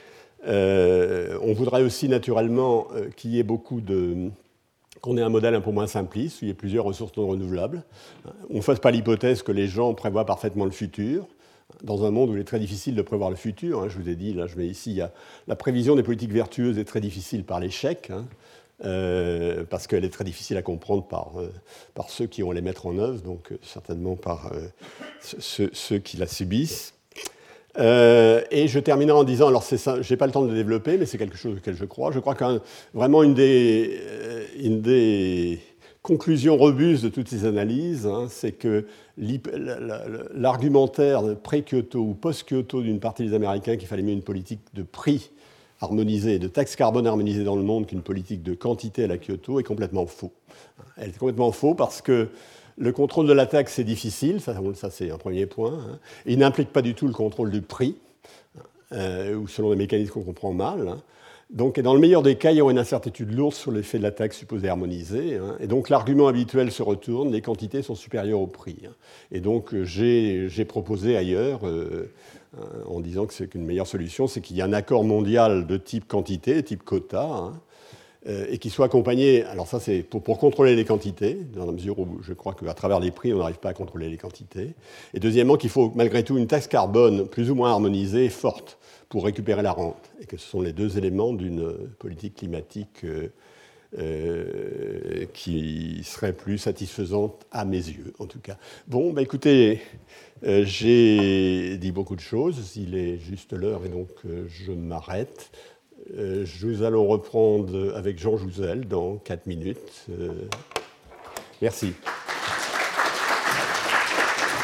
Euh, on voudrait aussi naturellement euh, qu'il y ait beaucoup de... qu'on ait un modèle un peu moins simpliste, où il y ait plusieurs ressources non renouvelables. On ne fasse pas l'hypothèse que les gens prévoient parfaitement le futur, dans un monde où il est très difficile de prévoir le futur. Je vous ai dit, là je mets ici, il y a la prévision des politiques vertueuses est très difficile par l'échec, hein, euh, parce qu'elle est très difficile à comprendre par, euh, par ceux qui vont les mettre en œuvre, donc euh, certainement par euh, ceux, ceux qui la subissent. Euh, et je terminerai en disant, alors je n'ai pas le temps de le développer, mais c'est quelque chose auquel je crois. Je crois que vraiment une des, une des conclusions robustes de toutes ces analyses, hein, c'est que l'argumentaire pré-Kyoto ou post-Kyoto d'une partie des Américains qu'il fallait mieux une politique de prix harmonisée, de taxe carbone harmonisée dans le monde qu'une politique de quantité à la Kyoto est complètement faux. Elle est complètement faux parce que le contrôle de la taxe, c'est difficile, ça, ça c'est un premier point. Hein. Il n'implique pas du tout le contrôle du prix, euh, ou selon des mécanismes qu'on comprend mal. Hein. Donc, et dans le meilleur des cas, il y aura une incertitude lourde sur l'effet de la taxe supposée harmonisée. Hein. Et donc, l'argument habituel se retourne, les quantités sont supérieures au prix. Hein. Et donc, j'ai, j'ai proposé ailleurs, euh, en disant que c'est qu'une meilleure solution, c'est qu'il y a un accord mondial de type quantité, type quota, hein, et qui soit accompagné, alors ça c'est pour, pour contrôler les quantités, dans la mesure où je crois qu'à travers les prix, on n'arrive pas à contrôler les quantités. Et deuxièmement, qu'il faut malgré tout une taxe carbone plus ou moins harmonisée et forte pour récupérer la rente. Et que ce sont les deux éléments d'une politique climatique euh, euh, qui serait plus satisfaisante à mes yeux, en tout cas. Bon, bah écoutez, euh, j'ai dit beaucoup de choses, il est juste l'heure et donc euh, je m'arrête. Euh, nous allons reprendre avec Jean Jouzel dans quatre minutes. Euh, merci.